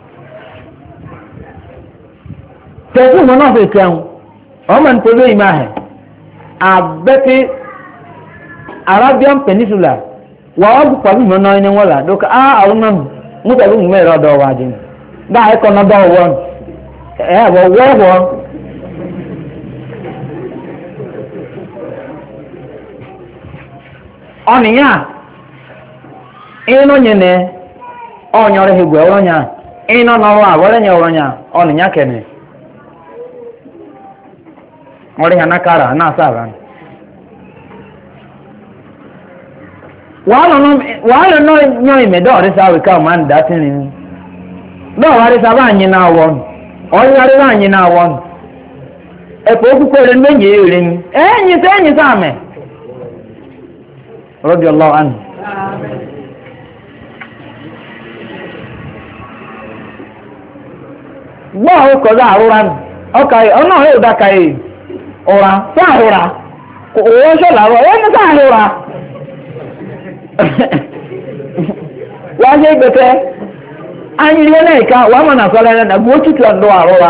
tẹ̀sí ìmọ̀ náà fi tẹ̀hún ọmọ ní pẹ̀lú ìmọ̀ ahẹ̀ àbẹ́tí Arabian Peninsula wà ọ́ bù pàbí ìmọ̀ náà ní wọ́n là dókà á àwọn náà mú pẹ̀lú ìmọ̀ ẹ̀rọ ọ̀dọ̀ wà jìn dáa ẹ̀kọ́ náà dọ̀ wọ́n ẹ̀ wọ́ wọ́wọ́ ọ̀nìyàn inú yẹn ní ọ̀nyọ́rọ̀ ìgbẹ́ ọ̀rọ̀nyà inú nọ̀rọ̀ àwọ̀rẹ̀nyẹ ọ̀rọ̀nyà ọ̀nìyàn kẹ̀nẹ̀ ọ̀rẹ́ yẹn nákàrà náà sáàrà wàhálà náà yọ ìmẹ̀dọ́ ọ̀rẹ́ sáwì ká ọ̀mà ń dá sí ni bẹ́ẹ̀ wà rí sábà ànyìn náà wọ́n ọ̀yìn arí náà ànyìn náà wọ́n ẹ̀pọ̀ òkúkọ̀ rẹ̀ méjì èrè ni ẹ̀yìn tẹ́ ẹ̀yìn sáàmẹ̀ rọ́bì ọlọ́ àná. gbọ́ àwọn kọ̀ọ̀dọ̀ àrúra nù ọkà ọ̀nà ọ̀rẹ́ òdàkà yìí ọ̀rà sáàrùra òwò ṣọ́lá rọ̀ wọ́n mú sáàrùra wọ́n ṣe gbẹ̀tẹ́ anyịrịọ na-eka wa ma na sọlá na bụ otu tụọ ndụ arụra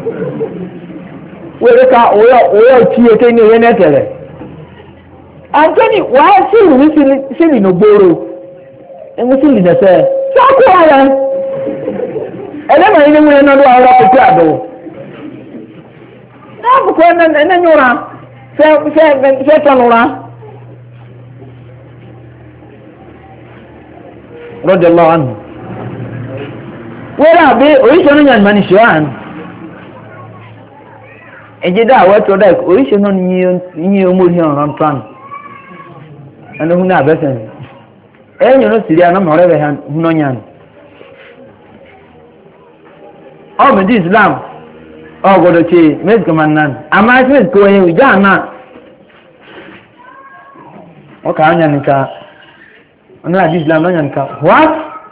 were ka ụyọ ụyọ tie te ni onye na-etere antoni wa siri siri n'ogboro enwe siri na-ese sakwụwa ya ele ma ihe nwere n'ọdụ ọrụ ọkụkụ adụ n'akụkụ enenye ụra fe tọnụra rọdịallahu anhu wẹ́rẹ́ àbí oríṣiríṣi ní àjùmọ̀ ní ṣùgbọ́n ẹ̀jẹ̀ dá àwọn ẹ̀tọ́ dá oríṣiríṣi náà ní ọmọ orí ọ̀ràn plan ẹni hún ní àbẹ́sẹ̀ ẹ̀yìn ló sì rí aná mọ̀rẹ́ rẹ̀ hún náà yàn ọ̀mìdí islam ọ̀gọ̀dọ̀ ṣe mẹ́sìkì máa nàn àmọ́ ẹ̀sìn kò ẹ̀yìn ìjà náà wọ́n kà á yàn nìka ọ̀nà àdí islam náà yàn nìka what?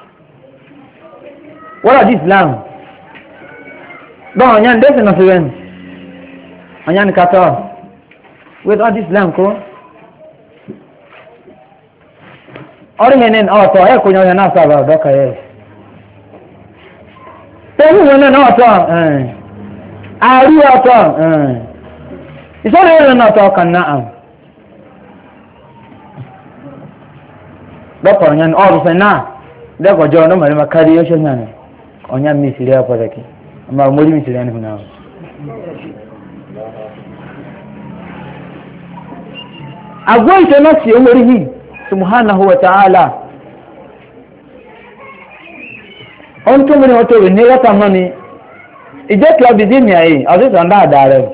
What are Islam? Don't onyan desi no seven. Onyan kata. With all Islam ko. Ori henen auto e ko nyonya na saba doka ye. Temu wona na auto eh. Ari auto eh. Iso le na auto kan na am. Doka onyan all se na. De ko jo no mari makari yo shanya. Onya misiri hapo zake ama muri misiri yani kuna agwaita nafsi umrihi subhanahu wa ta'ala onto mini oto ni wata mani ije club dini ayi azu sanda dare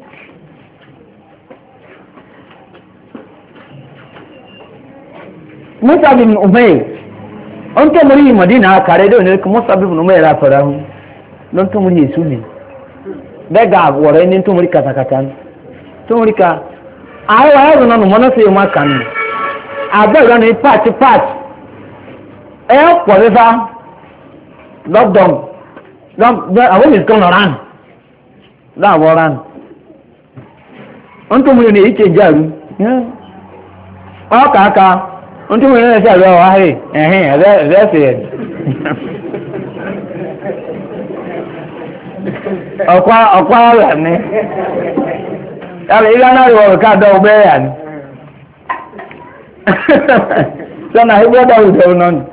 Musa bin Umayr on to muri madina kare do ne ko musabbib no mai rafara hu don to muri yesu ne daga wore ni to muri kata kata to muri ka ai wa yazo no mo no se ma kan abe ro ni part part e ko le fa lockdown don awon is gonna run da wo run on to muri ne ike jaru o ka ka Unti mo na sa ro wa he eh eh re re se Okwa okwa wa ni Ala ila na ro ka do be ya ni Sana he boda u do non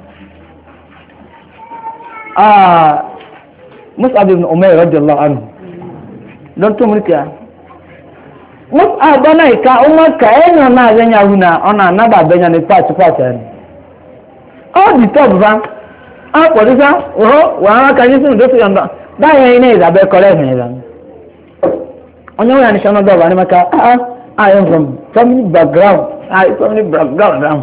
Ah Mus'ab ibn Umayr radiyallahu anhu Don to mulkiya Mus'ab bana ka umma ka eno na zenya huna ona na ba benya ni patch patch en all the top van a polisa o wa ka ni sun do so yanda da yen ni da be kore ni dan onye wa ni shono do ba ni maka ah I am from family background I family background down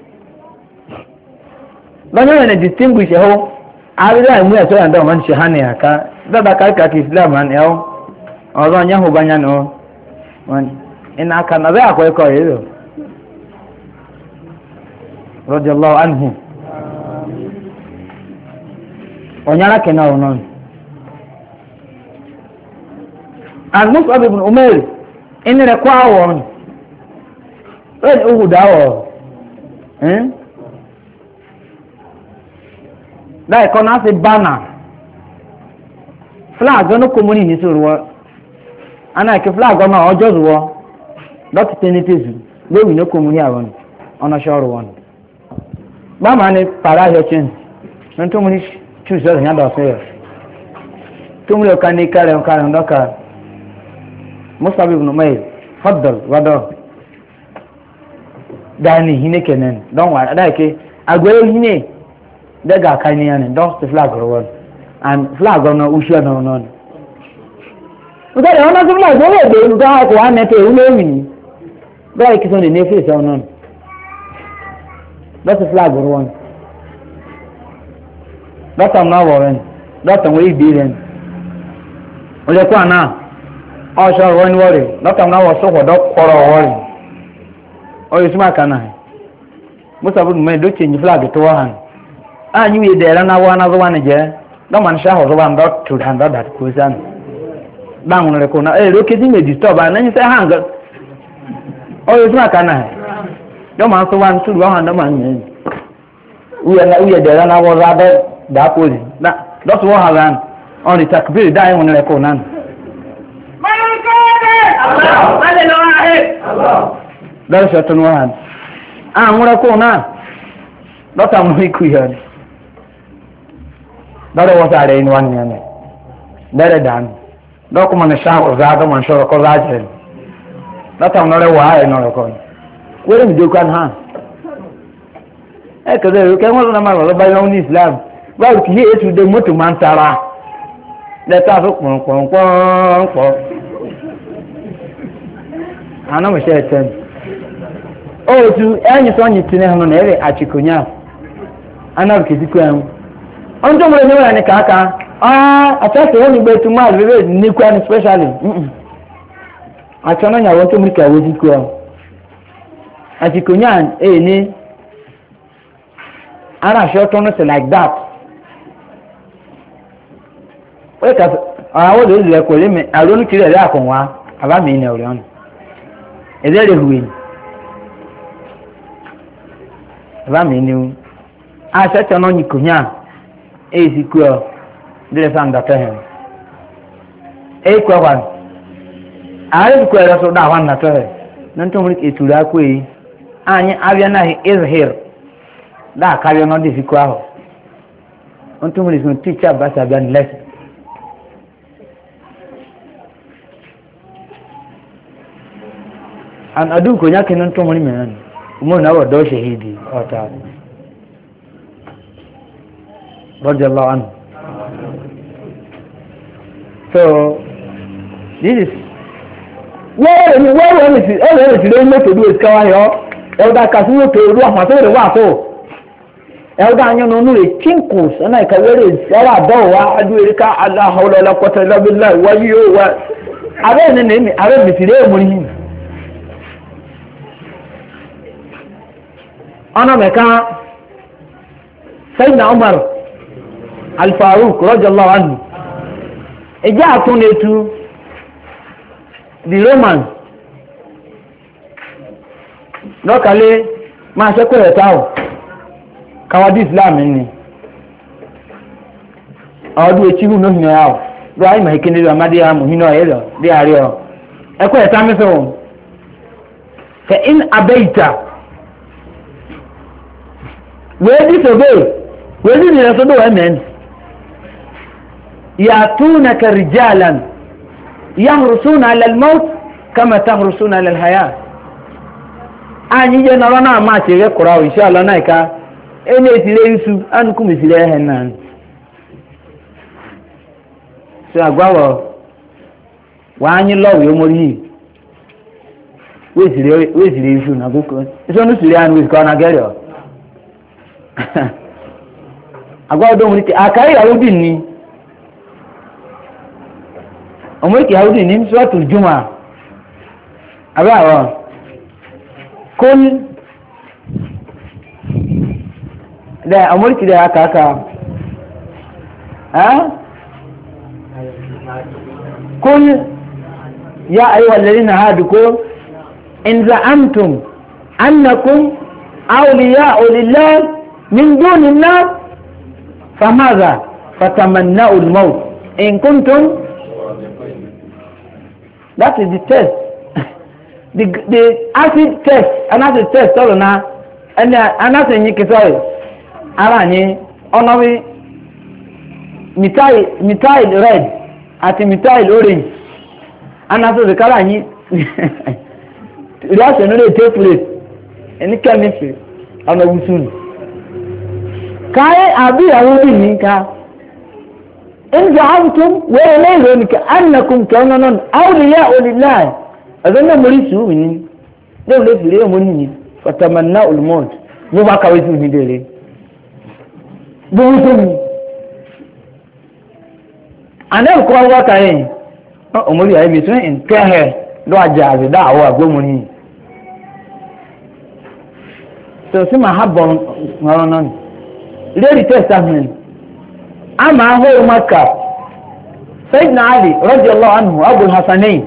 bana ni distinguish ho ari da mu ya so yanda man shi hane aka da da ka ka Islam an yo oro nya ho banya no ina aka na bẹ́ẹ̀ àkọ́ ẹ̀kọ́ yìí rẹ̀ radiyallahu anhu ọ̀nyára kẹ́nà ọ̀nà and Mus'ab ibn Umayr inú rẹ̀ kọ́ àwọ̀n when uhu dawo eh dai kona se bana flag no komuni ni so ana ke flag no ojo zo dot tenitezu we we no komuni awon ona shoro won ba ma ni para he chen nto muni choose ya nya do se tumle kani kare kare ndoka musabi ibn umayr faddal wado dani hine kenen don wa da ke agwe hine daga kani yani don the flag ro and flag no ushu no no uda le ona tu flag wo de nda ko anete ulo mi ba ki so ni ne face on on that's the flag ro that's am now one that's am we be then ole kwa na o so ro ni worry that's am now so ko do koro worry o yusuma kana musa bu me do change flag to one anyi we de na wa na zo one je do man sha ho zo one dot to hundred that question bang no ko na eh lo ke ti me disturb na ni say hang o yusuma kana do man so one to one hundred man ni we na we de na wa ra da ko ni na do so ha ran on the takbir da won le ko nan Allah Allah dar shatun wahan ah mura ko na do ta mu ku yan dare wata re ni wan ne dare dan do ko man sha o za do man sho ko za je do ta no le wa e no ko we mi do kan ha e ka de ke mo na ma lo ba yo ni islam ba ki he tu de moto man tara le ta so pon pon pon pon ana mo she ten o tu enyi so nyi tine hono na ere achikonya ana ke diku an onto mo le ni ka aka ah atake woni gbe tu ma bebe ni ku an specially mm achona nya won to mo ka wo diku an achikonya e ni ara short on like that we ka awo le le ko le me aro ni kire le akonwa aba mi ni ore on ede le huwe aba mi ni a se tono ni kunya e zikuo de san da te e ko wan are ko era so da wan na te nan to muri ke tura ko yi anyi abia na izhir da ka yo no de zikuo aho on to muri so teacher ba sa ban lesson an adu ko nyake nan to muri men mo na wa do shahidi ota radiyallahu anhu so this is where ni where ni si e le si le mo to do iskawa yo e da ka su to ru ama to re wa to e da anyo no nu re kinkos na ka were sawa do wa adu ere ka allah hawla wala quwwata illa billah wa yo wa abe ne ne abe mi si le mo ni ana meka sayyidina umar al-faruq radiyallahu anhu eja atun etu the romans locally ma se ko etao kawadi islam ni odu echihu no hino yawo do ai ma ikini do amadi amu hino elo bi ari o e ko etami so fa in abaita where disobey where did you do amen يأتونك رجالا يهرسون على الموت كما تهرسون على الحياة أني جنرانا ما تيجي قراء إن شاء الله نايكا إني تليسو أنكم تليه هنان سأقوى وأني الله يومري ويسيري يسو نقول إسو نسيري أن ويسكونا جريو أقوى دومري أكاري أودي ني ọmọkè àwùdí ní sọ́ọ̀tù jùmọ̀ àbáwọ̀ kún dẹ̀ ọmọkè dẹ̀ àkàkà kún yá ayíwà lẹ́rí na hádùkú in za'amtum أنكم أولياء لله من دون الناس فماذا فتمنوا الموت إن كنتم. That is the test. the the acid test an acid test sọ̀rọ̀ na ẹni anásì yín kí sọ̀rọ̀ ara yín ọ̀nà wí methyl methyl red àti methyl orange anásì òsèkárà yín reaction no dey take place any chemistry ọ̀nà wùsùn káyé àbí àwọn òbí mi ká in za'amtum wẹ́rẹ́ lẹ́yìn lónìí ká annakum kẹ́hìn náà awliya lillahi azan na muri su ni da le fire mun ni fatamanna ul maut mu ba kawai su ni dare bu mutum anan ko wa ka yin o muri ai mi tun in tehe do ajaze da awo agbo mun ni so si mahabbon ngaro non le testament ama ho makka sayyidina ali radiyallahu anhu abul hasanain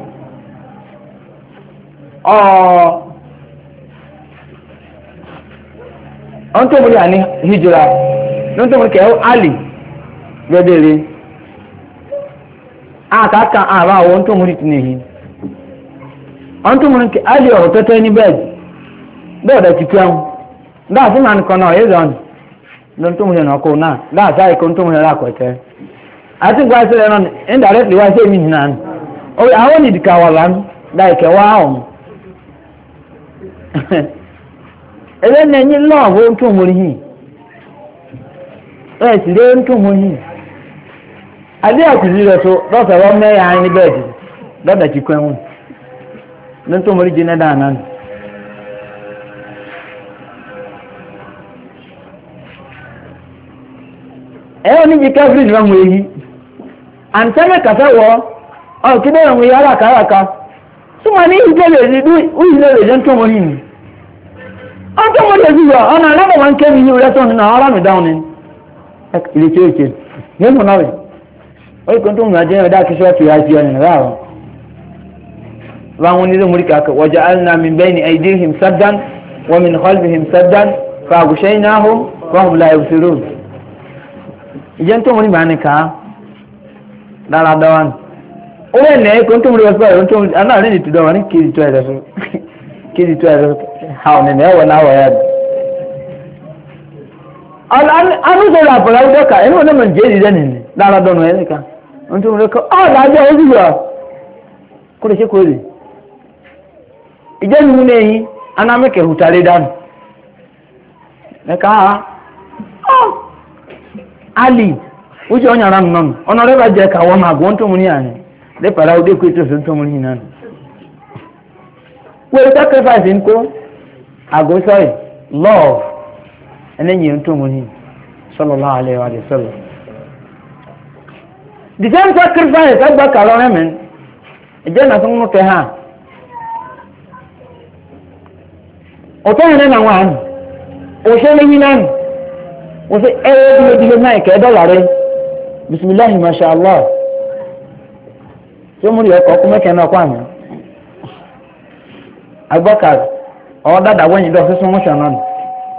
ọ̀n tó múlẹ̀ àní hijira lọ́n tó múlẹ̀ kẹ́ alì gẹ́gẹ́rẹ́ àkàkà àrà àwọn tó múlẹ̀ tí nìyí ọ̀n tó múlẹ̀ kẹ́ alì ọ̀rọ̀ tẹ́tẹ́ ní bẹ́ẹ̀dì bẹ́ẹ̀dẹ̀ ti pẹ́ wọn dáàtí màá nìkan náà yẹ́ zọ́n lọ́n tó múlẹ̀ náà kó náà dáàtí àìkọ́ tó múlẹ̀ lákọ̀ọ́tẹ́ àti gba ẹsẹ̀ náà indirectly wá sí èmi nìyí náà àwọn ìdìkà wà lánàá dáìkẹ́ wá ọ̀hún ẹlẹ́ni ẹ̀yìn lọ́wọ́ ń tún mọ́ yìí ẹ̀ sì lé ń tún mọ́ yìí adé àkùnrin rẹ̀ tó lọ́sọ̀rọ̀ mẹ́rin àárín bẹ́ẹ̀dì lọ́dà tí kọ́ ẹ̀wọ̀n ló ń tún mọ́ rí jẹ́ dáadáa nù. ẹ̀ ọ́ níbi káfíńsì náà mọ̀ èyí àǹtẹ́mẹ̀ kàfẹ́ wọ ọ̀ kí bẹ́ẹ̀ wọ̀ yàrá kàràkà súnmọ́ ní ìjẹ́lẹ̀ ìjẹ́lẹ̀ ìjẹ́ ń tún mọ́ yìí ọjọ́ mọ́ lè yíyọ ọ̀nà alábọ̀ wọn kẹ́ mi ní orí ẹ̀tọ́ nínú ara mi dáhùn ní ilé tí ó ṣe ní mọ̀ náà rẹ̀ ó yí kó tó mú àjẹ́ ẹ̀dá kí ṣọ́ọ̀tì àti ọ̀nà rẹ̀ àwọn báwọn nílé múrí kàkà wọ́jà alnàmì bẹ́ẹ̀ni àìdíhìm sádán wọ́n mi nìkọ́lbìhìm sádán fàgùṣẹ́ ináhó wọ́n láì òṣèrò ìjẹ́ tó múrí bàá ní ká dára dáwà ní ó rẹ̀ ní ẹ̀kọ́ tó múrí wọ́n how ne ne wala waya al an anu de la pala de ka eno ne man je di den ni la la dono e ka on tu re ko ah la je o di yo ko de se ko ri ije ni ne yi ana me ke hutare dan ne ka ah ali o je onya ran non ona re ba je ka wo ma go on tu mu ni ani de pala o de ko to so tu mu ni nan we sacrifice in ko ago sorry love and then you to money sallallahu alaihi wa sallam the same sacrifice agba kalon men eje na tun mo te ha o to ne na wan o se ni nan o se e di di na ke dollar bismillah ma sha Allah so mo ri ko ko me ke na kwa mi agbakar ọ dada wọ́n yìí dọ̀ sísun mọ́ṣọ̀ náà nù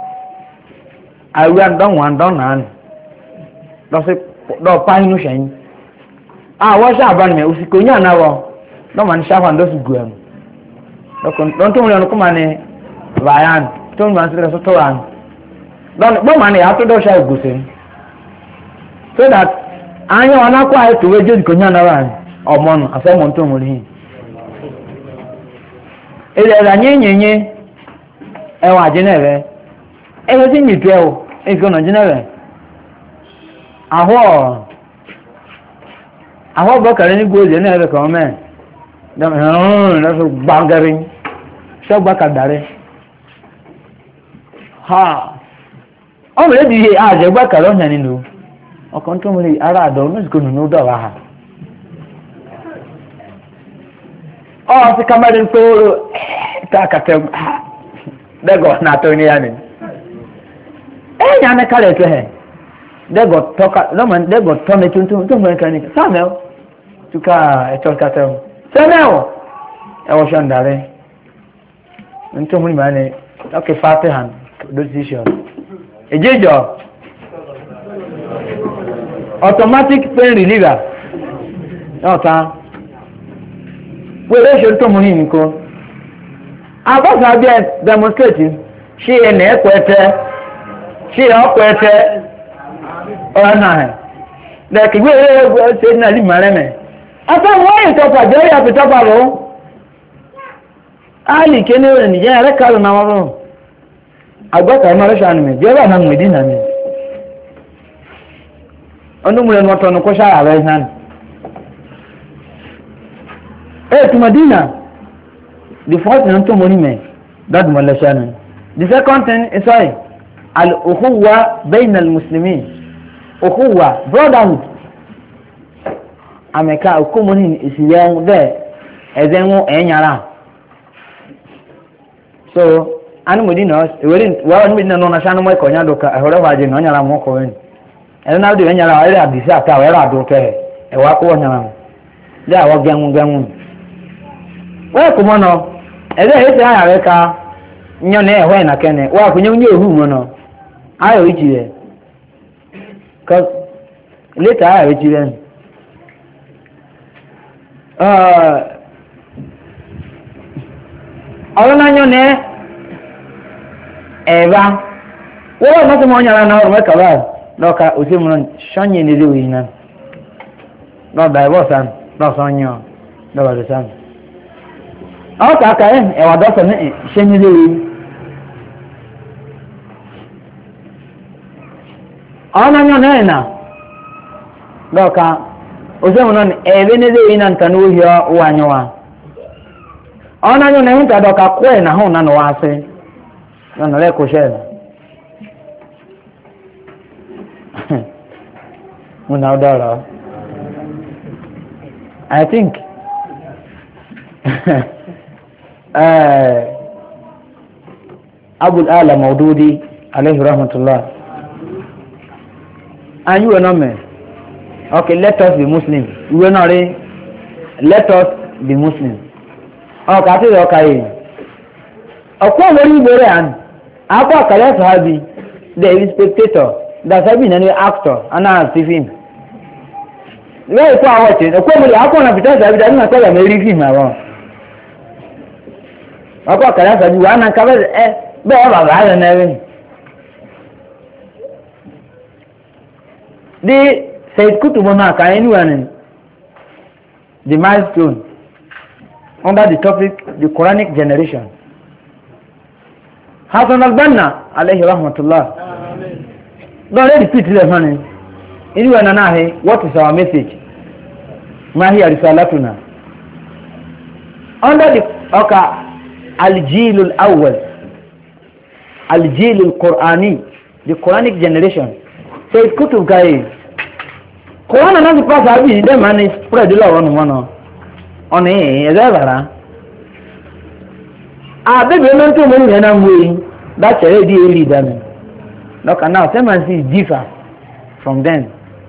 àwẹ̀ àdánwò àdánwò náà nù lọ́sí dọ̀ pa inú sẹ́yìn àwọn sábà nìyẹn òsìkò yín àná wọ lọ́mọ ní sáfà ndọ́sì gu ẹ̀mú lọ́n tó ń lọ́nu kọ́mà ní vayan tó ń lọ́nu sílẹ̀ sọ́tọ́ wa nù lọ́nu gbọ́mà ní yàtọ̀ dọ́ṣà ògùsẹ̀ so that àyàn wọn akọ àyè tó wéjì òsìkò yín àná wà ọmọ nù àfẹ́mọ̀ tó ń wọlé yìí ilẹ̀ ẹ̀rọ anyẹ́nyẹ́nyẹ́ ẹwà àjẹ́nẹ̀rẹ́ ẹgbẹ́ tí nyìtú ẹwọ ìfẹ́ àjẹ́nẹ̀rẹ́ àhọ́ àhọ́ bọ́kàrẹ́ ní góòlù ẹ̀ náà kàn mẹ́ ẹ̀hún lọ́sọ̀ gbàgẹ́rẹ́ ṣọ́gbà kàdàrẹ́ ha ọmọ rẹ̀ di àjẹgbà kàrẹ́ ọ̀hún nínú ọkàn tó mú ara àdọ̀ ọ̀nùsìkò nínú dọ̀wà ha ọ̀ sí kámẹ́rin tó takàtẹ́ dẹ́gọ̀ nàtọ́ ní yánni ẹ̀ yánni kálẹ̀ tó hẹ̀ dẹ́gọ̀ tọ́ka lọ́mọ dẹ́gọ̀ tọ́mi tuntun tó fún ẹ̀ka ní sáàmẹ́wò túká ẹ̀tọ́ kàtẹ́ sẹ́mẹ́wò ẹ̀wọ̀ ṣọ́ndàrẹ́ nítorí mú ìmọ̀ ní Okay, Fatihan. Decision. Ejejo. Automatic pain reliever. Ọ̀tá. Wẹ́rẹ́ ṣe tó mú yìí nìkan. Àbọ̀sà bí ẹ demonstrate ṣé ẹnì ẹ̀kọ́ ẹ̀tẹ́ ṣé ọkọ̀ ẹ̀tẹ́ ọ̀rọ̀ náà ẹ̀. Lẹ́kì wẹ́rẹ́ ṣe ní àlìmọ̀ rẹ̀ mẹ́. Ọ̀tá wọ́n yìí tọ́pà jẹ́ ìyá fi tọ́pà lọ. Áàlì kéne rẹ̀ nìjẹ́ ẹ̀rẹ́ kárò náà wọ́n rọ̀. Àgbọ̀kà ẹ̀mọ́ rẹ̀ ṣàánú mi, jẹ́ bá náà mú ìdí náà mi. Ọdúnmùrẹ̀ ni wọ́n tọ́nu kó ṣáà rẹ̀ náà. Ẹ tuma dina, the first thing to money me, that malashana. The second thing is why al-ukhuwa bayna al-muslimin. Ukhuwa, brotherhood. Ameka ukumuni isiyan there, ezenwo enyara. So, anu mudina, ewerin wa mudina no na shanu mo ko nyado ka ehore waje no nyara mo ko wen. E na do nyara wa ere abisi ata wa ere ado ke e wa ko nyara. Da wa gyanwu gyanwu. Wọ́n kò mọ́ nọ ẹ̀rẹ́ èsì àyà rẹ̀ ka nyọ́ ní ẹ̀họ́ ẹ̀nà kẹ́nẹ̀ wọ́n kò nyẹ́ ní òhù mọ́ nọ ayọ̀ ìjì rẹ̀ kọ́ létà ayọ̀ ìjì rẹ̀ ọ̀rọ̀ náà nyọ́ ní ẹ̀bá wọ́n wọ́n mọ́tò mọ́ nyàrá náà ọ̀rọ̀ mẹ́kà báyìí lọ́ka òsì mọ́ sọ́nyẹ̀ ní ilé òyìn náà lọ́ọ̀dà ẹ̀bọ̀ sàn lọ́ọ̀sọ́nyọ̀ lọ́ọ̀dà sàn. Àwọn kàkà ẹ̀ ẹ̀wà dọ́sọ̀ ní ṣe ní ilé yìí. Àwọn náà náà nà lọ́ọ̀ka òṣèlú náà ẹ̀ẹ́bí ní ilé yìí náà nǹkan ní ohi ọwọ́ anyọ́wà. Àwọn náà náà ń tàdọ̀ ká kó ẹ̀ náà hùn náà nà wá sí. Lọ́nà rẹ̀ kò ṣẹ́ ẹ̀. Mo náà dọ̀rọ̀. I think. Abu al-Ala Maududi alayhi rahmatullah. And you were not me. Okay, let us be Muslim. You were not ready. Let us be Muslim. Okay, I tell you, okay. Of very very and after Kaya Sahabi, the spectator, the Sahabi and the actor, and I see him. Where is I watching? Of course, I can't have it. I don't tell them everything I want. Ọkọ̀ kàrẹ́ àtàjú wà náà kábẹ́ ẹ bẹ́ẹ̀ bàbá rẹ̀ nẹ́rin. Ní Said Kutubu náà kà ní wà ní the milestone under the topic the Quranic generation. Hassan al-Banna alayhi rahmatullah. Don't let repeat this money. Inú wà náà hẹ́ what is our message? Mahi arisalatuna. Under the okay. الجيل الأول الجيل القرآني the Quranic generation Said Kutub guy Quran another part of it them man is spread the law on one on eh ezara ah baby no to mo na ngwe that already a leader me look now some man is differ from them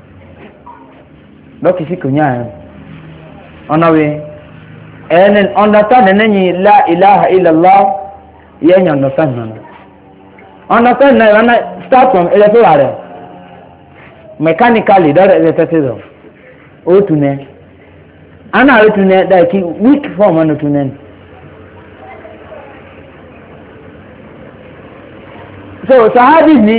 look isi kunya on away and then understand nani la ilaha illallah yenya understand nana understand na wana start from electoral mechanically that is the test o tune ana o tune that ki weak form ana tune so sahabi ni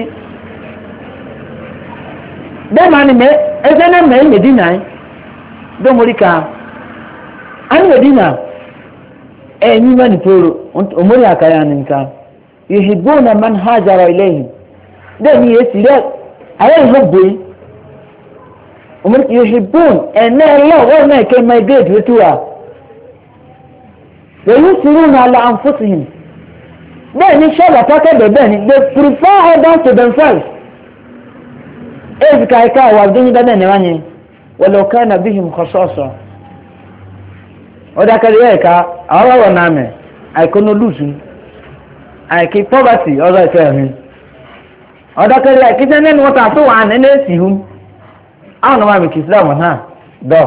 de mani me ezena me medina do morika ani medina e nyuma ni toro omori akaya ninka yuhibbuna man hajara ilayhim de ni esire ayi hobbe omori yuhibbun ene lo wo na ke migrate wetua they yusiruna ala anfusihim de ni shola take de de ni they prefer others to themselves ezika ka wa dini da ne wanye walau kana bihim khasasa oda kare ka awa wona me I kono lose I keep poverty oda tell me oda kare I kitchen ne water so an ne si hu awon ma me kislam ha do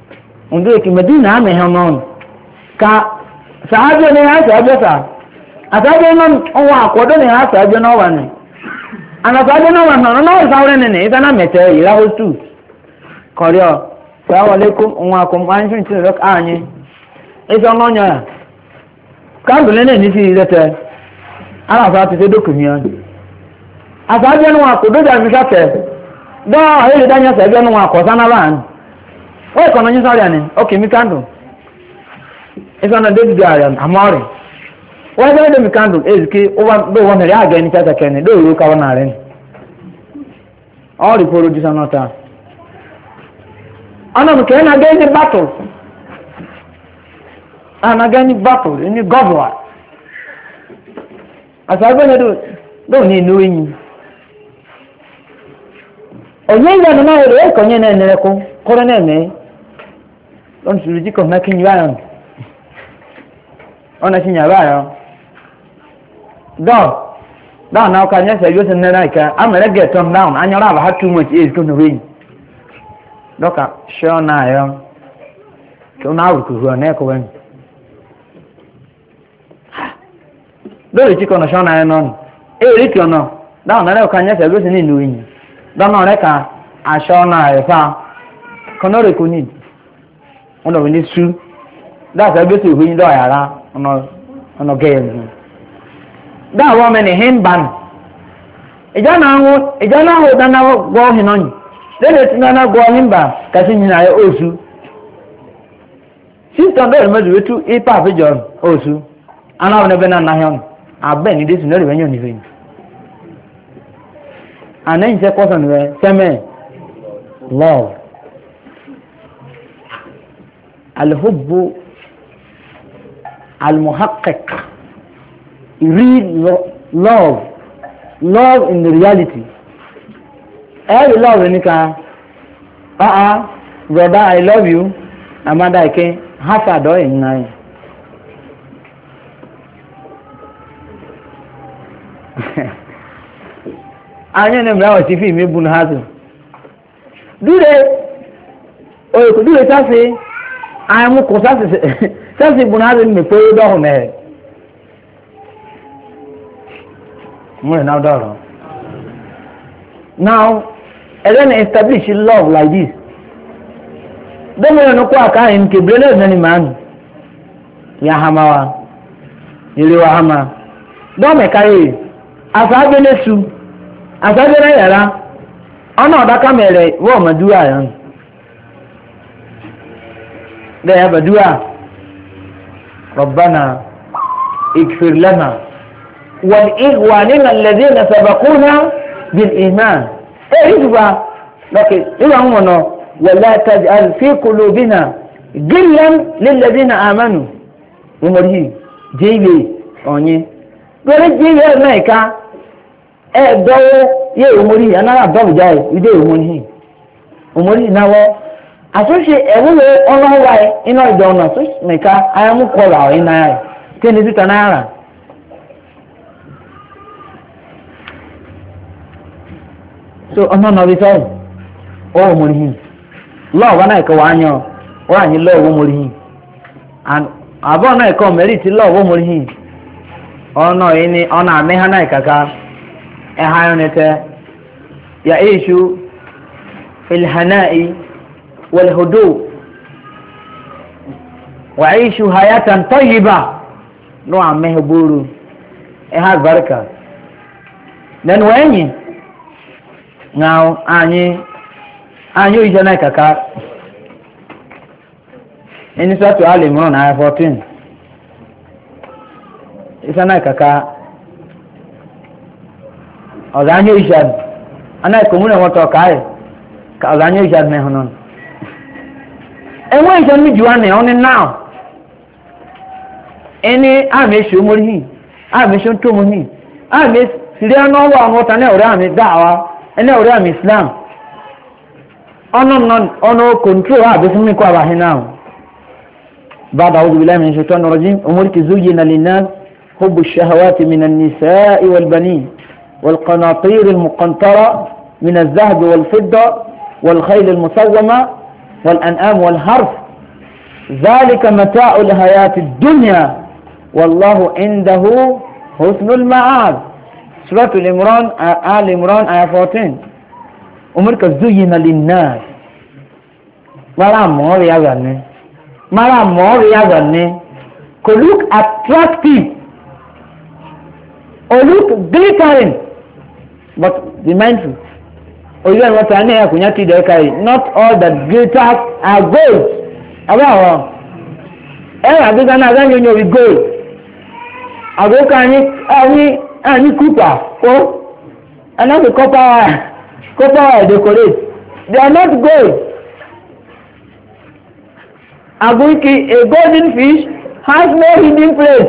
unde ki medina me hanon ka sahabe ne ha sahabe sa asaje non onwa akodo ni asaje no wa ni ana asaje no wa no no sawre ni ni sana mete ira hostu korio assalamu alaikum onwa ko man tin tin rok anyi eso no nya kandu ne ni si lete ala sa ti do kumian asaje no akodo ja mi sate do ele danya saje no akosa na ban o ko no nyi sawre ni okay mi kandu eso na de diaran amore wọ́n jẹ́ ẹ̀dẹ̀mí candle èyí kí ó wọ́n mẹ̀rẹ̀ àgẹ́ ní tẹ́tẹ̀ kẹ́ni lóòrò káwọn náà rẹ̀ all the producer náà ta ọ̀nà mùkẹ́ ẹ̀ nàgẹ́ ní battle ànàgẹ́ ní battle ní gọ́bùwà àṣàgbẹ́ ní lóò ní inú ẹ̀yìn ònyé ìyànà náà rẹ̀ ẹ̀kọ́ yẹn náà nẹ̀rẹ̀kú kọ́rọ́ náà mẹ́ lọ́nà sùúrù jíkọ̀ náà kí n yára ọ̀nà sí yàrá yọ dog down now can you say you say like I'm gonna get them down and you'll have too much is going to win look at sure now yeah so now we could run echo when do you chicken on na non eh rich or no down now can you say you say no win don't know like a sure now fa kono re ko need ono we need true that's a bit win do yara ono ono game that woman in him ban ija na anwo ija na ho dana go hinon then it na go himba kasi nyina ya osu sister do me do tu e pa fe john osu ana wona be na na hion aben ni this no re benyo ni fe ana nse person we seme love الحب المحقق real love love in the reality every love in ka ah ah brother I love you amanda I can half a door in nine anya ne mra wa tifi me bun hazu dure o ko dure ta se amu ko sa se sa se bun hazu me po do ho me more now dollar now and then establish love like this don't know no kwa ka in kebrele nani man ya hamawa ile wa hama do me kai asabe nesu asabe na yara ona oda kamere wo madua yan da ya badua ربنا اغفر لنا والإخواننا الذين سبقونا بالإيمان إيه بقى لكن إيه هم ولا تجعل في قلوبنا غلا للذين آمنوا ومرهي جيبي أوني قال جيبي أمريكا إيه دو يه ومرهي أنا أبدو جاي يدي ومرهي ومرهي ناو أسوشي أولو أنا هواي إنا يدونا سوش ميكا أيامو كولا إنا كنزي تنايرا so ọmọ náà bí sọ́ọ̀ ọwọ́ mọ̀rìhìn lọ́ọ̀wọ́ náà ẹ̀kọ́ wáá yan wọ́n àyìn lọ́ọ̀wọ́ mọ̀rìhìn and àbọ̀ náà ẹ̀kọ́ mẹ́rìtì lọ́ọ̀wọ́ mọ̀rìhìn ọ̀nà yìí ni ọ̀nà àmẹ́hà náà kàkà ẹ̀hà ẹ̀rọ̀nẹ̀tẹ̀ yà éṣu ilhana'i wàlhudu wà éṣu hayatan tọ́yìbà lọ́ọ̀ àmẹ́hà bóró ẹ̀hà àgbàrìkà then wẹ́nyìn now anyị anyị oyize na kaka eni satu ali mo na fourteen isa na kaka ọ̀dọ̀ anyị oyize ana ko mu na moto kai ka ọ̀dọ̀ anyị oyize me honon enwe ise mi juwa ne oni now eni ame shi omori hi ame shi to mo hi ame sire no wa mo ta na ore ame dawa ene ore am islam ono non ono control ha besu mi ko abahi now بعد أعوذ بالله من الشيطان الرجيم أمرك زين للناس حب الشهوات من النساء والبنين والقناطير المقنطرة من الذهب والفضة والخيل المسومة والأنعام والحرث ذلك متاع الحياة الدنيا والله عنده Husnul Ma'ad. Surah Al-Imran, Al-Imran, ayah fourteen. Umar ka zuyina linnas. Mara more ya ganne. Mara more ya ganne. Could look attractive or look glittering, but be mindful. Or you what I know, not all that glitters are gold. About eh, I think I'm going to be gold. I go can any any cooper, oh, another copper, copper decorate. They are not gold. A golden fish has no hidden place.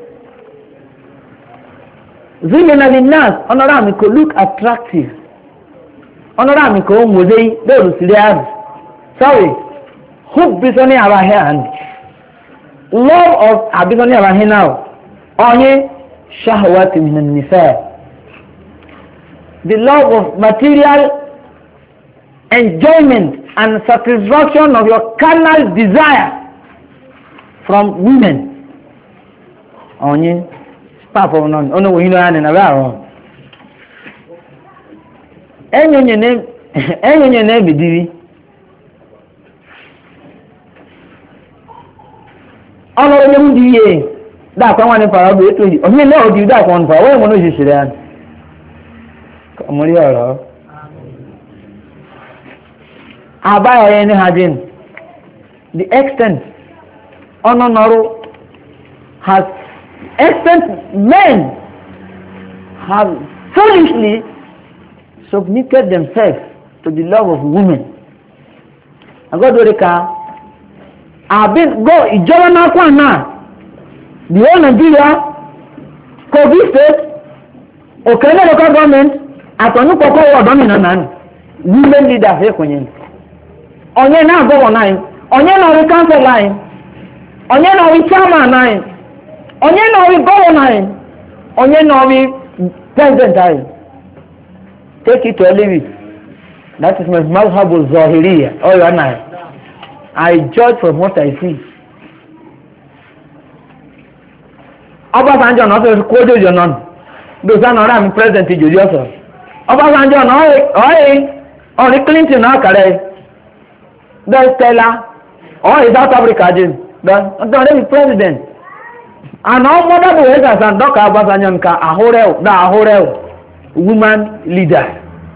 Zuyina linnas, honorable could look attractive. Honorable could muzei, those serious. Sorry, hope is on our hand. Love of Abisoni our hand now. Only shahwat min nisa. The love of material enjoyment and satisfaction of your carnal desire from women. Onye staff of none. Ono we know and around. Enyo ne enyo ne bidiri. Ono we mu diye. Da kwa wan pa go eto yi. Onye le odi da kwa nfa. We mo no shisire an. Amori oro. Abaya any hajin. The extent Ononoru has extent men have foolishly submitted themselves to the love of women. Agodorika I've been go Ijoma Kwana the whole Nigeria Kogi State Okene local government Atonu Koko Wadominanan women leaders here kwenye onye na go online onye na ri council line onye na ri chairman line onye na ri governor line onye na ri president line. Take it or leave it. That is my mazhab al-zahiriyya. Oh, you are nice. I judge from what I see. Obasanjo not to quote you none. Those are not I'm president to you also. Obasanjo no oi only Clinton na kare. The Stella or is South Africa jin. The the president. And all mother boys and Doctor Obasanjo ka ahore da ahore woman leader.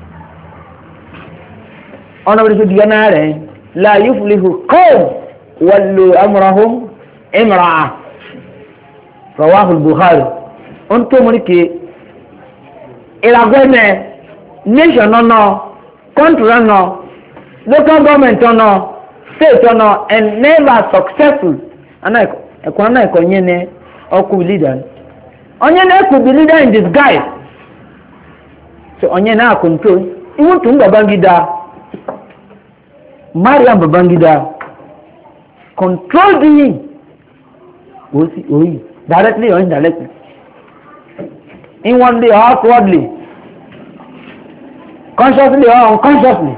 Honorable Dianare La yuflihu qawm wallu amrahum imra'a. Rawahu al-Bukhari. Onto monike ilagweme nation no, country no, local government no, state no, and never successful. Ana ekwana ekonyene oku leader. Onyene could be leader in disguise. So onye na control even to Babangida Mariam Babangida control the osi oyi directly or indirectly inwardly or outwardly consciously or unconsciously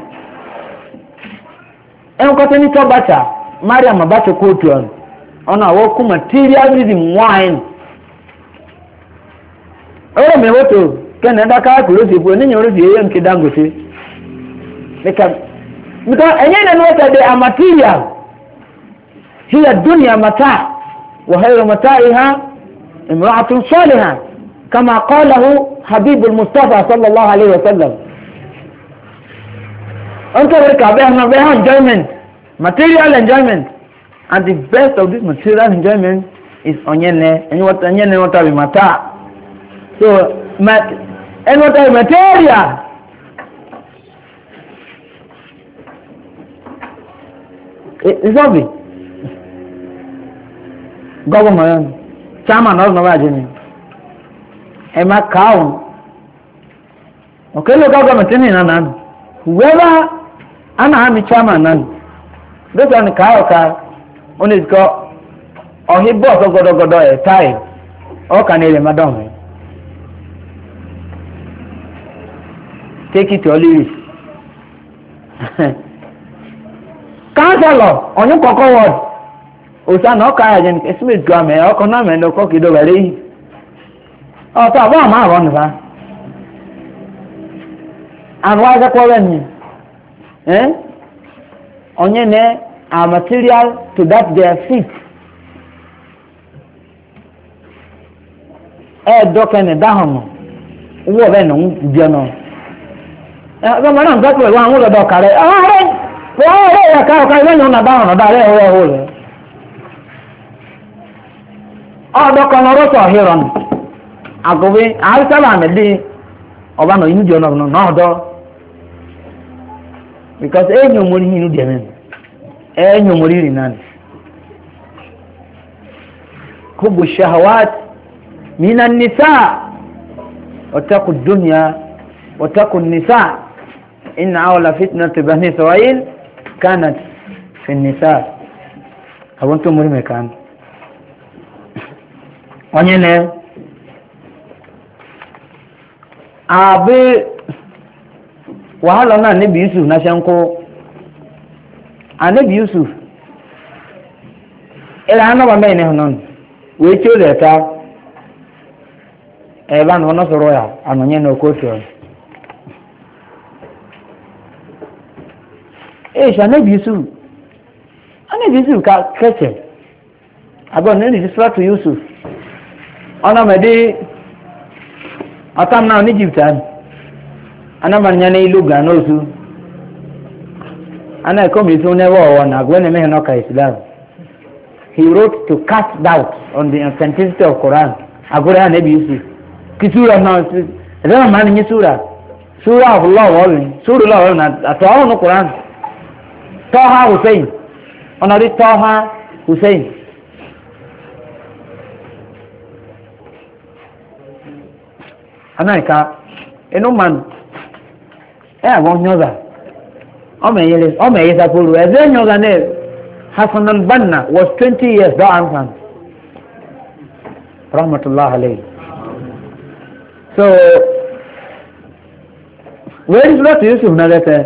en ko tani to bacha Mariam abacha ko to on ona wo ku materialism wine o me woto Canada ka kuro si bo ni nyoro si yen ki Dangote because because enye na what they are material hiya dunya mata wa khayru mata'iha imra'atun salihah kama qalahu habib al-mustafa sallallahu alayhi wa sallam. Unto we ka be na be enjoyment, material enjoyment, and the best of this material enjoyment is onyene and what onyene what be mata. So mat and what are material? It's obvious. Government, chairman of Navajini, Emma Cow. Okay, look government in Anan. Whoever Anahami chairman, this on the cow car on his go or he bought a god of a tie or Canadian Madame. Take it or leave it. Councilor, on your cocoa word. Osa no kaya jen Smith Grame, or Coname, no cocky do very. ọ̀tọ̀ àbọ̀ àmọ́ àrọ̀ nìfà and why that one eh onye ne are material to that their feet eh dokene dahom wo be no bi no eh so mo na nka ko wa won do kare ah re wo re ya ka ka le no na dahom da re wo wo le ah dokano ro so hiron agobe al sala me di oba no inu di no no do because enyo mori inu di men enyo mori rinan kubu shahawat min an-nisa واتقوا الدنيا واتقوا النساء إن أول فتنة بني إسرائيل كانت في النساء أو أنتم مريم كان ونينه أبي وهلا أنا نبي يوسف نشانكو النبي يوسف إلى أنا بمين هنون ويشوا ذاته eban wono soro ya anonye no koto eh shane bisu ane bisu ka keche abo ne ni sura to Yusuf ona mede atam na ni Egyptan ana man nyane iluga no su ana ko mi so ne wo na gwene me no ka Islam he wrote to cast doubt on the authenticity of Quran agora ne bisu kisura na zama mani ni sura sura Allah wali sura Allah na atawo no Quran Taha Hussein onari Taha Hussein anaika eno man e awon nyoza o me yele o me yesa polu e ze nyoza ne Hassan al-Banna was twenty years da ansan rahmatullah alayhi. So, where is Lord Yusuf Nagata?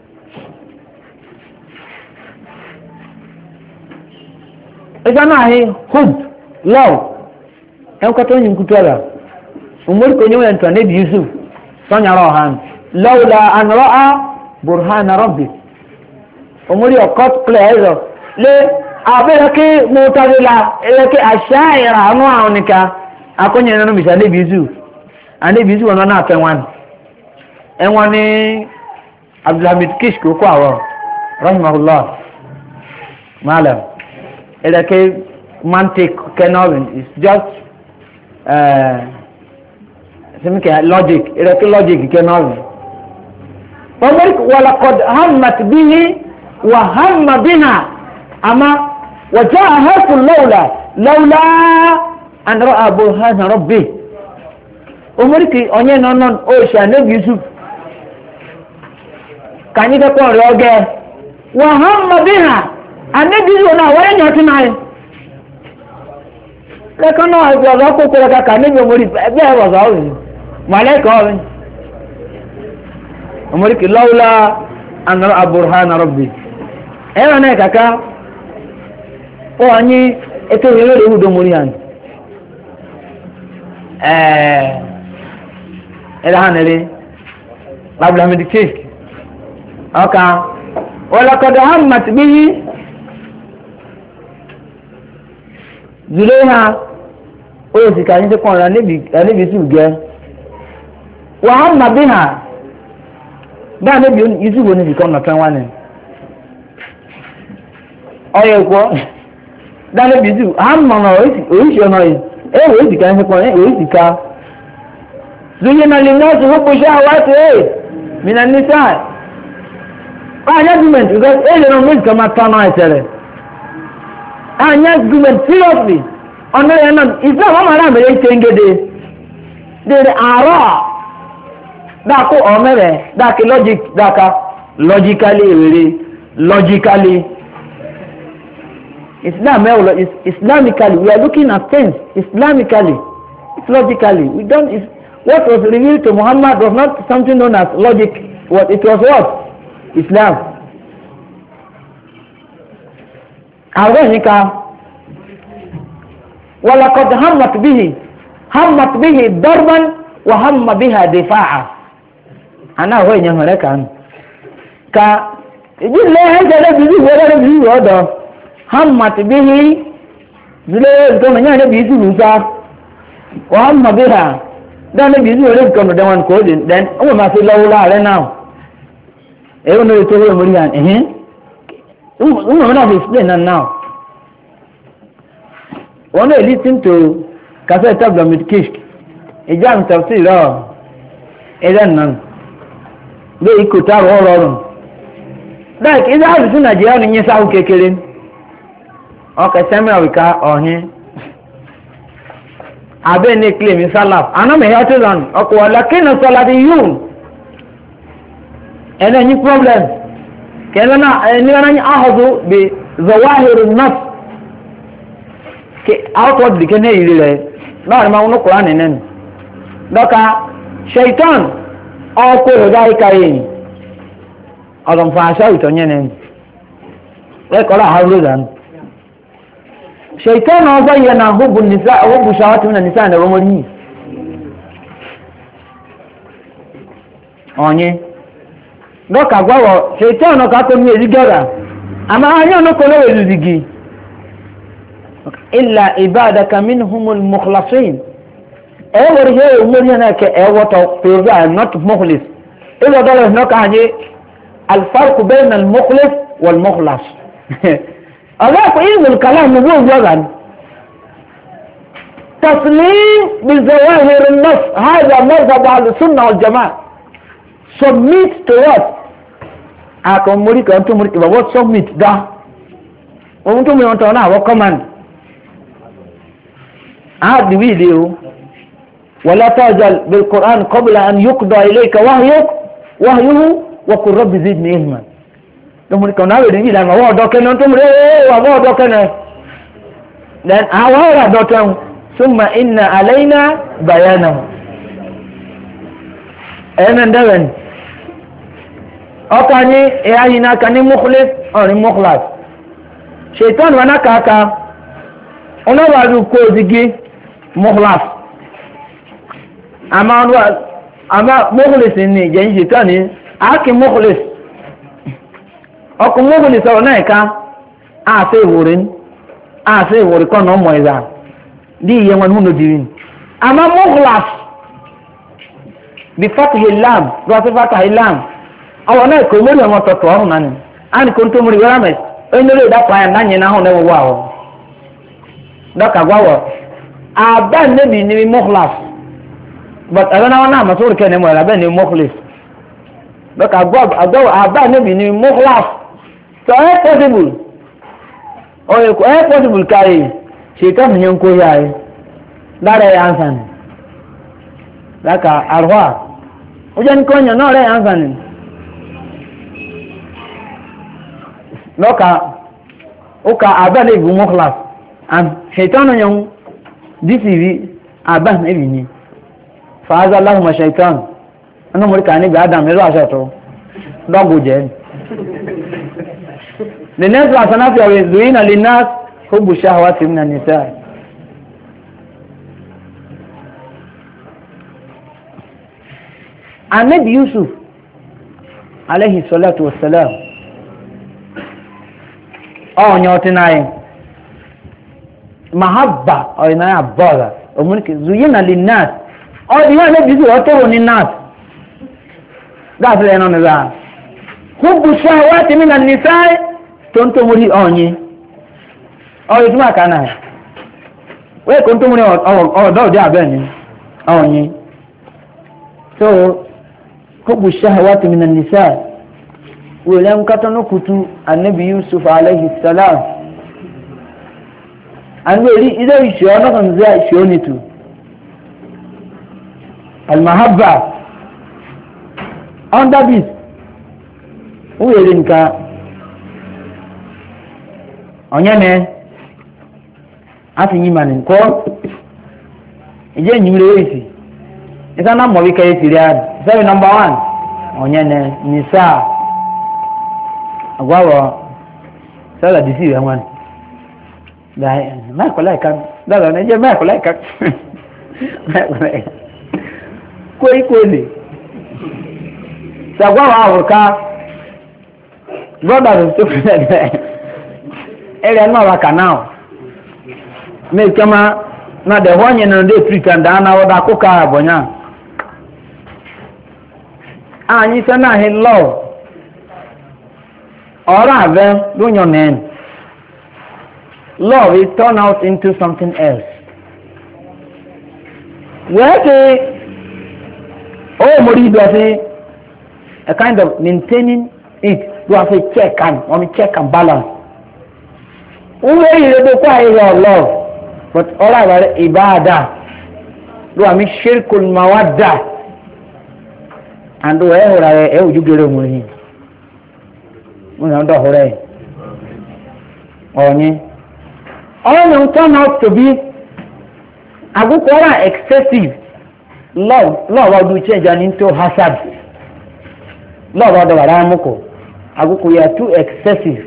It's an eye, hope, love. I'm cutting in Kutala. Umur Kunyu and Tanib Yusuf, Sonya Rohan, Lola and Ra'a, Burhana Rabbi. Umuri of court players, Le Abelaki Mutavilla, Elaki Ashaira, Anuanica, Akonya no Mishanib Yusuf. Ande bisu wona na afen wan en wani Abdulhamid Kishko ko awo rahimahullah malam ila ke mantik kenovin is just uh some logic ila ke logic kenovin فمرك ولقد همت به وهم بها اما وجاءها لولا لولا ان راى برهان ربه omoriki onye nọ nọ osha nebi Yusuf kanyi ke ko re oge wa hamma biha anabi zo na wa nya tunai le kono ajo ro ko ko ka kanyi omori be wa za o malaika o omoriki laula an ra burhan rabbi e wana kaka o anyi eto re re hu do mori han eh ila hanere babla medication aka wala qad hammat bihi zuleha o si kan se kon ra nibi nibi su ge wa hamma biha da nibi yusu ni kon na tan wani oye ko da nibi su hamma no o si o no e o si kan se kon e o si ka زين للناس حب شهوات ايه من النساء انا argument because ايه لو مش كما تانا يتره انا argument seriously انا انا اسلام ما انا ملي تنجدي دي ارا داكو omere dak logic daka logically really logically Islam is Islamically we are looking at things Islamically it's logically we don't it's, what was revealed to Muhammad was not something known as logic. What it was what? Islam. Awanika walaqad hammat bihi hammat bihi darban wa hamma biha difa'a ana ho yen hore kan ka idi le he jere bi bi wala bi odo hammat bihi zile ko nya ne bi su sa wa hamma biha dan ne bi su le ko no dan ko din then o ma fi lawla re now e no to ho muri an eh um um na explain now one listen to cassette of the midkish ejam tafsir ro edan nan le ikuta ro ro like ida azu na je oni sa o kekere o ka sema wi ka ohin abe ne claim salaf ana me hatu lan o ko lakin salatiyun ena ni problem kelana ni ana ahadu bi zawahir an-nafs ke outward dikene ile na ma unu Quran nen doka shaitan o ko ga kai adam fa sha ito nyenen e ko la hawlu dan shaitan o bayyana hubbu nisa hubbu shawatu min nisa da wamuri onye doka gwawo shaitan o ka ko mi ezigara ama anya no ko lo ezigi illa ibadaka minhumul mukhlasin ever here umuriyana ke ewoto peza not mukhlis illa dala no ka haje al farq bayna al mukhlis wal mukhlas ala ko ilmul kalam no wagan taslim bi zawahir an nafs hada madhhab al sunnah wal jamaa submit to what akon muri kan to muri ba what submit da o to mi on to na wa command عاد فيديو ولا تعجل بالقرآن قبل أن يقضى إليك وحيه وحيه وقل رب زدني علما لما كنا نقول إلى ما هو دوكنا أنتم رأوا ما هو دوكنا لأن أولا دوكنا ثم إن علينا بيانه أنا ندون أكاني إياهنا كاني مخلص أو مخلص شيطان وانا كاكا أنا وادو كوزيجي mukhlas ama ama mukhlis ni je shitani aki mukhlis oku mukhlis o na ka a se wurin a se wuri ko no moiza di ye wan hunu diwin ama mukhlas bi fathi lam wa fathi lam awana ko muri mo to to nan an ko to muri wala me enere da pa na nyi na ho ne wo wa o doka gwawo aban nabi ni mukhlas but ana wana masur ke ne mo aban ni mukhlis doka gwawo agwawo aban nabi ni mukhlas so e possible o e ko e possible kai shaitan nyen ko yayi dare ansan daka arwa ujan ko nya no re ansan doka uka aban ni mukhlas and shaitan nyen disivi aban ebi ni faaza allah ma shaitan ana mo ka ni bi adam ero asato dogo je the next one sanafi wa zuina linnas hubu shahawati min an-nisa anabi yusuf alayhi salatu wassalam o nyotinai mahabba o ina ya bora o muniki zuyina linnas o di na bizu o to ni nas that's le no na hubu shahawati min an-nisa tonto muri onyi o ituma kana we konto muri o o do ja beni onyi so hubu shahawati min an-nisa ولم كتنو كتو النبي يوسف عليه السلام and we either you show not on there show it to المحبة under this who is in ka onyane afinyi manin ko ije nyimre wesi isa na mo wika yesi ria say number one onyane nisa agwawo sala disi ya wan dai ma ko like kan da da ne je ma ko like kan Kwe kweli. Sagwa wa Africa. Brother is stupid. Ele no waka now. Me kama na the one no dey pretend na oda kuka abonya. Anyi se na he love. Ora ave do your name. Love is turned out into something else. Where the oh Mori does a kind of maintaining it. You have to check and on check and balance. Where you do quite your love, but all our ibadah. Do I mean shirkul mawadda and do where I you get money. We don't know hore. Only all will turn out to be a good excessive love. Love will change and into hazard. Love of the Varamoko. Aguku, you are too excessive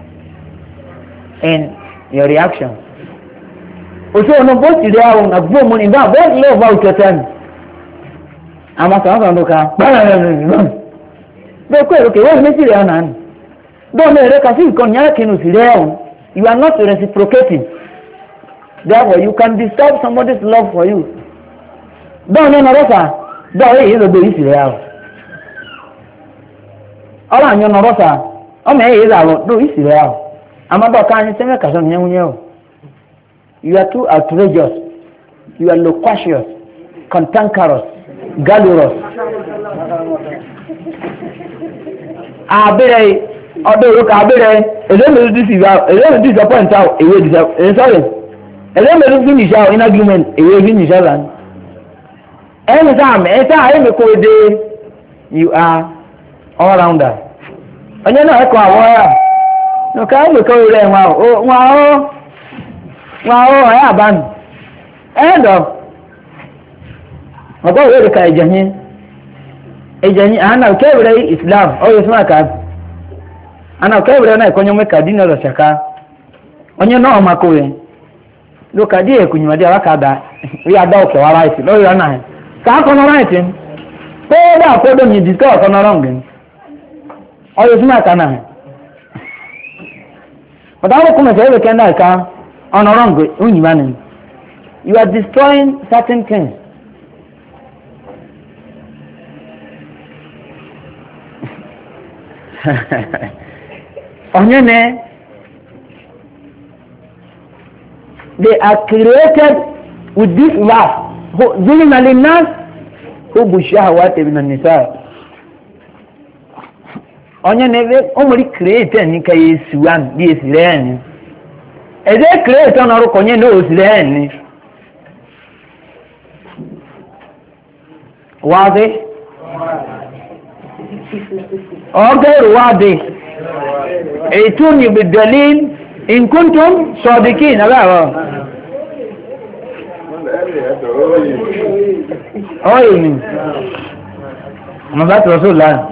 in your reaction. Also, no both today on a woman in that both love out your time. I must have a look at okay, okay, what is it on? Don't let us see Konyakin. You are not reciprocating. Therefore, you can disturb somebody's love for you. Don't know Rosa. Don't hear the Israel. All I know Rosa. Oh, may is our do Israel. I'm about kind of thing. You are too outrageous. You are loquacious, cantankerous, gallurous. Abere, although look, Abere, a little disappoint, a little disappoint out, a way disappoint. Sorry. A little finish out in argument, a way finish out. Anytime, anytime you are all rounder. And you know, I call a no, can't look over there. Wow, oh, wow, wow, I have an end of. I go where the Kajani. Ejani, and I'll carry Islam, oh, it's my card. And I'll carry an economic cardinal of Shaka. On your norm, Makoe. Look at dear Kunymadia Wakada. We are dogs or right, no, you are not. Can't on writing. Pay that for them you discuss on a wrong. Oh, it's my canal. But I will come and say, every candle on a wrong way. You are destroying certain things. Onyene, they are created with this love. زين للناس حب الشهوات من النساء. Onyene, omori created ni kaye suwan di esireni. Eze create on oro konye no esireni. Wazi? Okay, wazi. Eituni bidalil in kuntum sadiqin. Aba. Oye ni. Mabati Rasulullah.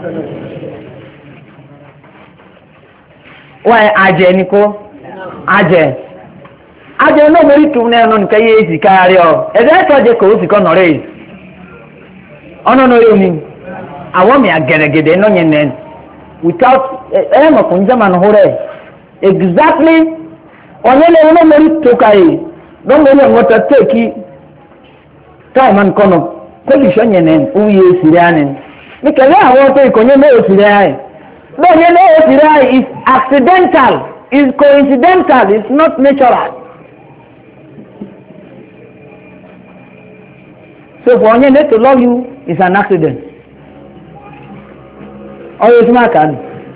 Why aje niko? Aje. Aje no meri tu ne no nka ye sikari o. E dey to je ko siko no re. Ono no yo ni. Awo mi ageregede no nyen without eh mo kunja man hore. Exactly. Onye le no meri to kai. Don mo le ngota take time and kono. Condition yenen uye sirianen. Mikele awon to ikonye me osiriai. No, you know, is accidental, is coincidental, it's not natural. So for you to love you is an accident. Or it's not can.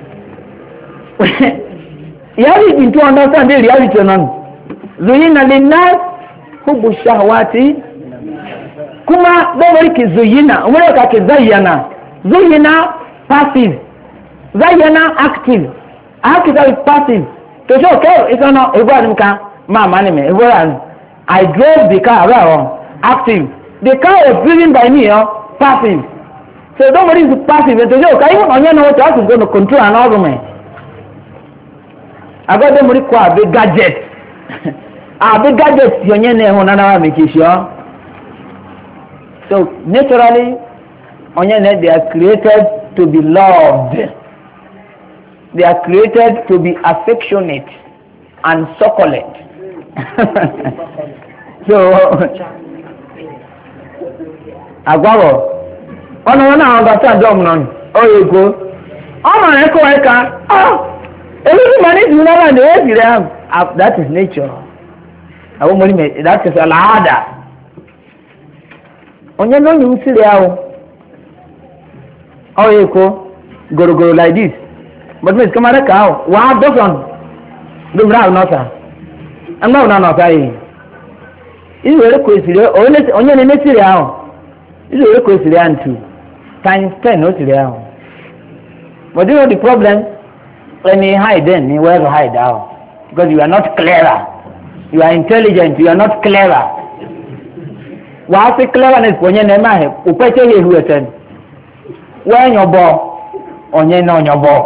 You have to understand the reality of none. Zuyina linnas hubu shahwati. Kuma don't worry zuyina. Umweka kizayana. Zuyina passive. Zayana active. Active is passive. To show okay, it's not a word can mama name. I drove the car around active. The car was driven by me, oh, passive. So nobody is passive. To show okay, even you know what else is going to control an argument. I got them require big gadget. Ah, big gadget. You know, when I make it sure. So naturally, they are created to be loved. They are created to be affectionate and succulent. So, agbawo, ọ̀nà wọn náà ọ̀gá tí a dọ̀ mọ́ ọ yẹ kó. Ọmọ rẹ̀ kọ́ ẹ̀ka, ọ́ èyí tí màá ní ìdùnnú náà ní èsì rẹ̀ hàn. That is nature. Àwọn ọmọ onímọ̀ that is alaada. Onye ló yìí ń sílẹ̀ ahụ. Ọ yẹ kó gorogoro like this. But Miss Kamara ka ahụ, wàá dọ́sọ̀n lómìnira àwọn nọ́ọ̀sà. Ẹgbẹ́ òun náà nọ́ọ̀sà yìí. Ìlú èrè kò èsìrè onye ní èsìrè ahụ. Ìlú èrè kò èsìrè ahụ too. Times ten ó sìrè ahụ. But you know the problem? When you hide then, you will hide out. Because you are not clever. You are intelligent, you are not clever. Wàá sí cleverness kò nyẹ nẹ́ẹ̀mà hẹ̀, òpẹ́tẹ́ yẹ hu ẹ̀tẹ́n. Wọ́n ẹ̀yọ̀ bọ̀, ọ̀nyẹ́ náà ọ̀nyọ̀ bọ̀.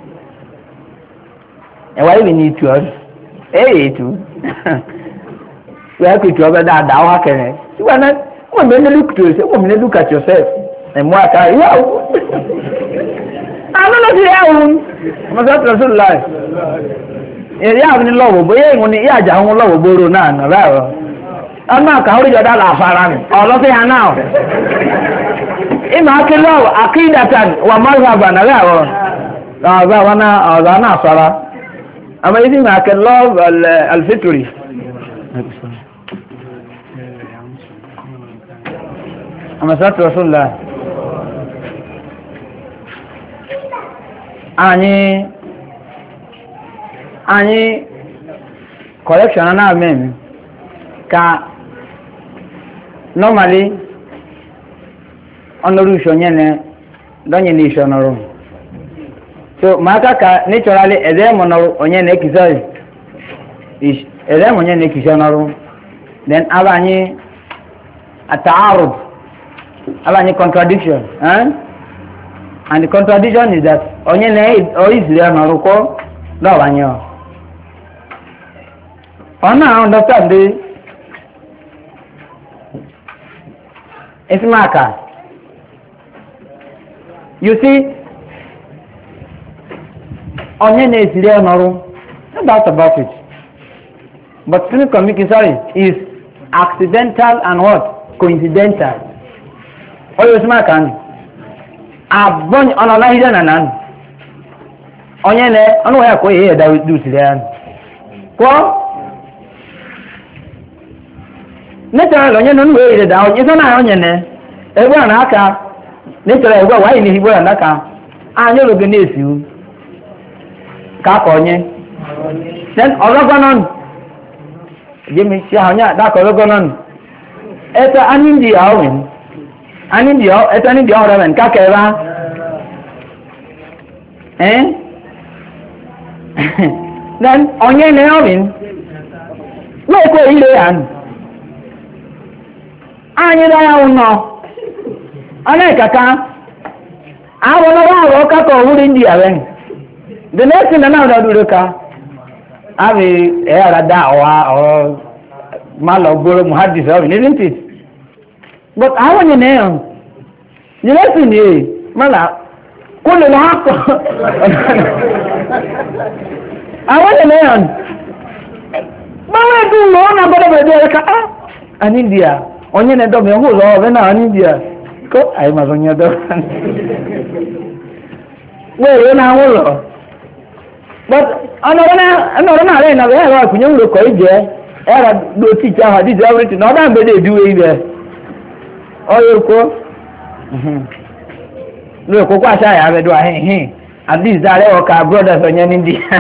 Ẹ̀wá yìí ní ìtù ọ̀dù. Ẹ̀yẹ̀ ètù. Wọ́n kò ìtù ọ̀bẹ dáadáa wá kẹ̀rẹ̀. Wọ́n náà wọ́n mi ní look to yourself, wọ́n mi ní look at yourself. Ẹ̀mú àká yíyá o. Àná ló ti yá o. Ọmọ sọ́ọ́ tó lọ́sọ̀ láì. Ìyá àwọn ní lọ́wọ́ bóyá ìwọ̀n ni ìyá àjà àwọn lọ́wọ́ gbòòrò náà nà láàrọ̀. Ọmọ àkà oríjọ dá làfàrà mi, ọ̀lọ́fẹ́ hàn náà. Ìmọ̀ akí lọ́wọ́ akídàtà wà mọ́sàbà nà láàrọ̀. Ọ̀gá wọn náà ọ̀gá náà sọ́ra. Àmọ́ ìdí ìmọ̀ akí lọ́wọ́ alfitri. Ọmọ sọ́ọ́ tó lọ́sọ̀ láì. Anyị anyị collection na men ka normally ọnọrụ isho nyene donye na isho nọrụ so maka ka naturally ede mo nọrụ onye na ekizoi ish ede mo onye na ekizoi nọrụ then aba anyị ataarud aba anyị contradiction eh and the contradiction is that onye na oizire nọrụ kwọ dọbanye ọ ọ na understand the ismaka you see onye na ezire nọrụ no doubt about it but sin comic sorry is accidental and what coincidental oyo ismaka ni abonye ọnọ na hide na nan onye ne ọnụ ya ko ye da du sire an ko natural onye no we ire da onye so na onye ne egbe na aka natural egbe wa ni higbo na aka anyo lo ge nesiu ka ko onye then orogo non je mi si anya da ko orogo non eta anindi awin anindi aw eta anindi aw ramen ka ke ba eh then onye na awin no ko ile an anyị da ya ụnọ ana kaka awọ na wa awọ ka ko wuri ndi awen the next thing na na do ka abi e ara da wa o ma lo gboro muhaddis isn't it but awọ ni ne yon ni lesin ni mala kullu la haqq awọ ni ne yon ma we du lo na bodo be ka ah an india onye na dobe hu lo be na India ko ai ma sonya do we yo na hu lo but ana na ana na re na be ra kunyo lo ko ije era do teach how this everything no da be dey do we be oyo ko mhm lo ko kwa sha ya be do ahin hin at least that re o ka brothers onye ni India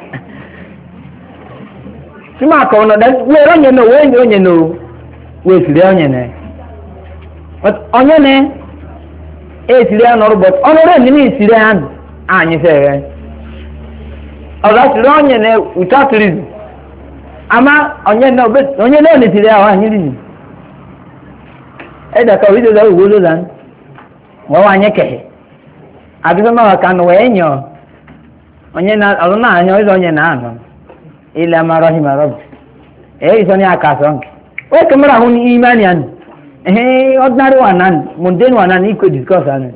sima ko no da we ro nye no we nye onye no we sire onye ne but onye ne e sire anọrụ but ọnọrụ ni ni sire an anyi sere ọla sire onye ne without reason ama onye ne obe onye ne ni sire awa anyi reason e da ka wido da wo lo lan wa wa anye kehe abi so ma ka no we nyo onye na ọrụ na anyo izo onye na anọ ila marahima rabb e izo ni akaso nke we kamara hun imani an eh ordinary one nan mundane one nan equal discuss an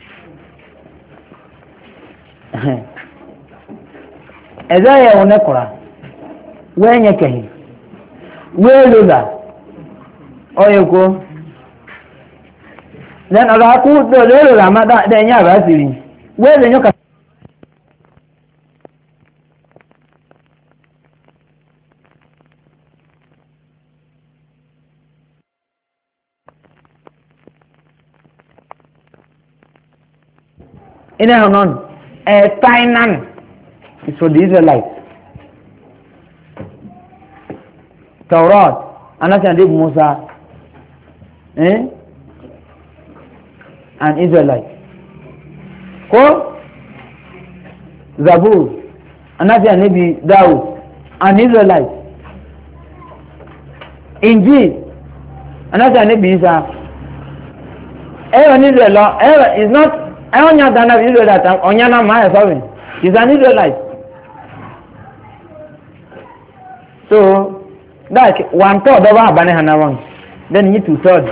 eza ya one kora we nye kehi we lola oyeko then ala ku do lola ma da de nya ba siri we le nyoka ina hanon a tainan is for the Israelites. Taurat anasa de Musa eh an Israelite ko Zabur anasa nabi Daud an Israelite Injil anasa nabi Isa every Israel ever is not I only have done Israelite. Onyana Maya, sorry. He's an Israelite. So, like one third of our banana one. Then you two thirds.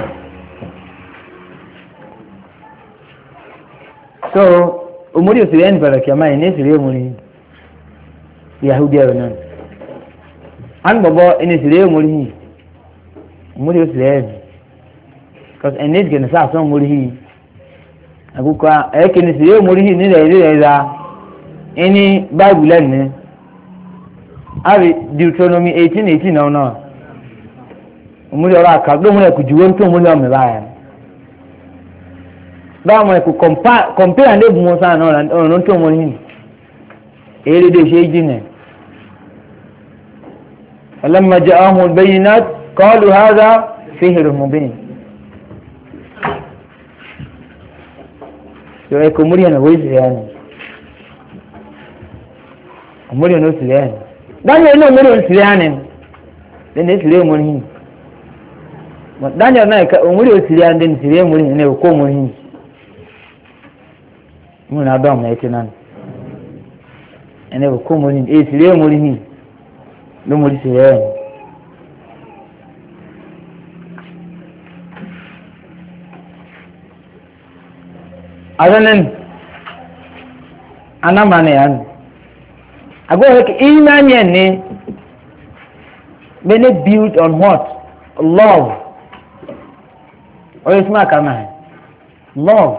So, Umuri is the end for the Kama in Israel. Yahudi are none. And Baba in Israel Muri. Umuri is the end. Because in this game, some Muri. Akuka ekini siyo murihi ni le ile za ini bible ni abi Deuteronomy eighteen eighteen no no umuri ora ka do mu ku juwo nto mu lo me ba ya ba mo ku compare compare ne bu mo sa no no nto mu ni ere de sheji ne falamma ja'ahum albayinat qalu hadha sihrun mubin yo e komuri na voice yani komuri no sile daniel no muri sile yani den sile muri mo daniel na ka muri sile yani den sile muri ne ko muri mo na do ma etinan ene ko muri e sile muri no muri sile yani adanan anamane yan ago like iman yan ni bene built on what love or isma kama love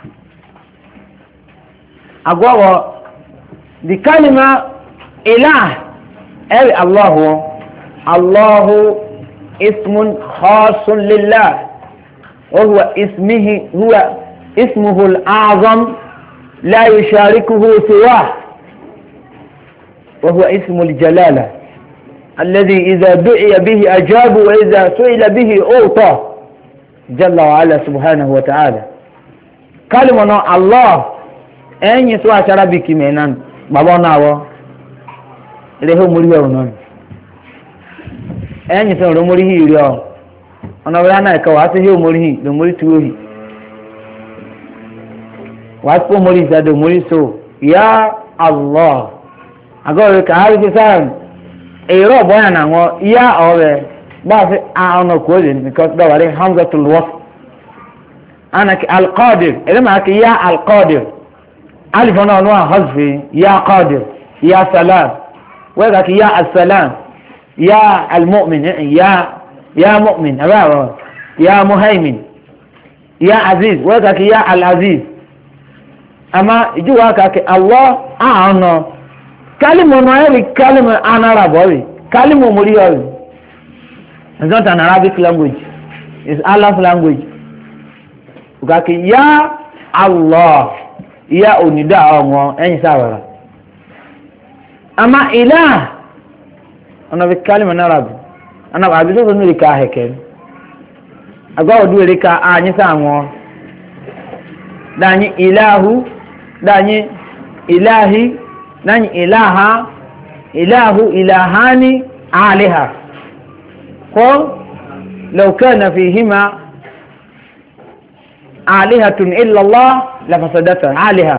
ago the kalima ilah ay allah allah ismun khasun lillah wa huwa ismihi huwa اسمه الأعظم لا يشاركه سواه وهو اسم الجلالة الذي إذا دعي به أجاب وإذا سئل به أوطى جل وعلا سبحانه وتعالى كلمة الله أن يسوى شربك منان بابانا و له مريون أن يسوى مريه يريو أنا ولانا كواسه مريه لمريه توهي wapo muri zado muri so ya Allah agora ka hari fisan e ro boya na ngo ya ore ba se a ono ko din because da wale hamzatul wasf ana al qadir elma ka ya al qadir alif ona no hazfi ya qadir ya salam wa ka ya as salam ya al mu'min ya ya mu'min aba ya muhaymin ya aziz wa ka ya al aziz ama ijuwa ka ke Allah aano kalimu no eri kalimu anarabi kalimu muriyo is not an Arabic language it's Allah's language uka ke ya Allah ya onida onwo enyi sawara ama ilah ona be kalimu anarabi ana ba bizo no ri ka heke agwa odu ri ka anyi sanwo danyi ilahu danyi ilahi danyi ilaha ilahu ilahani aliha قل لو كان فيهما آلهة إلا الله لفسدتا آلهة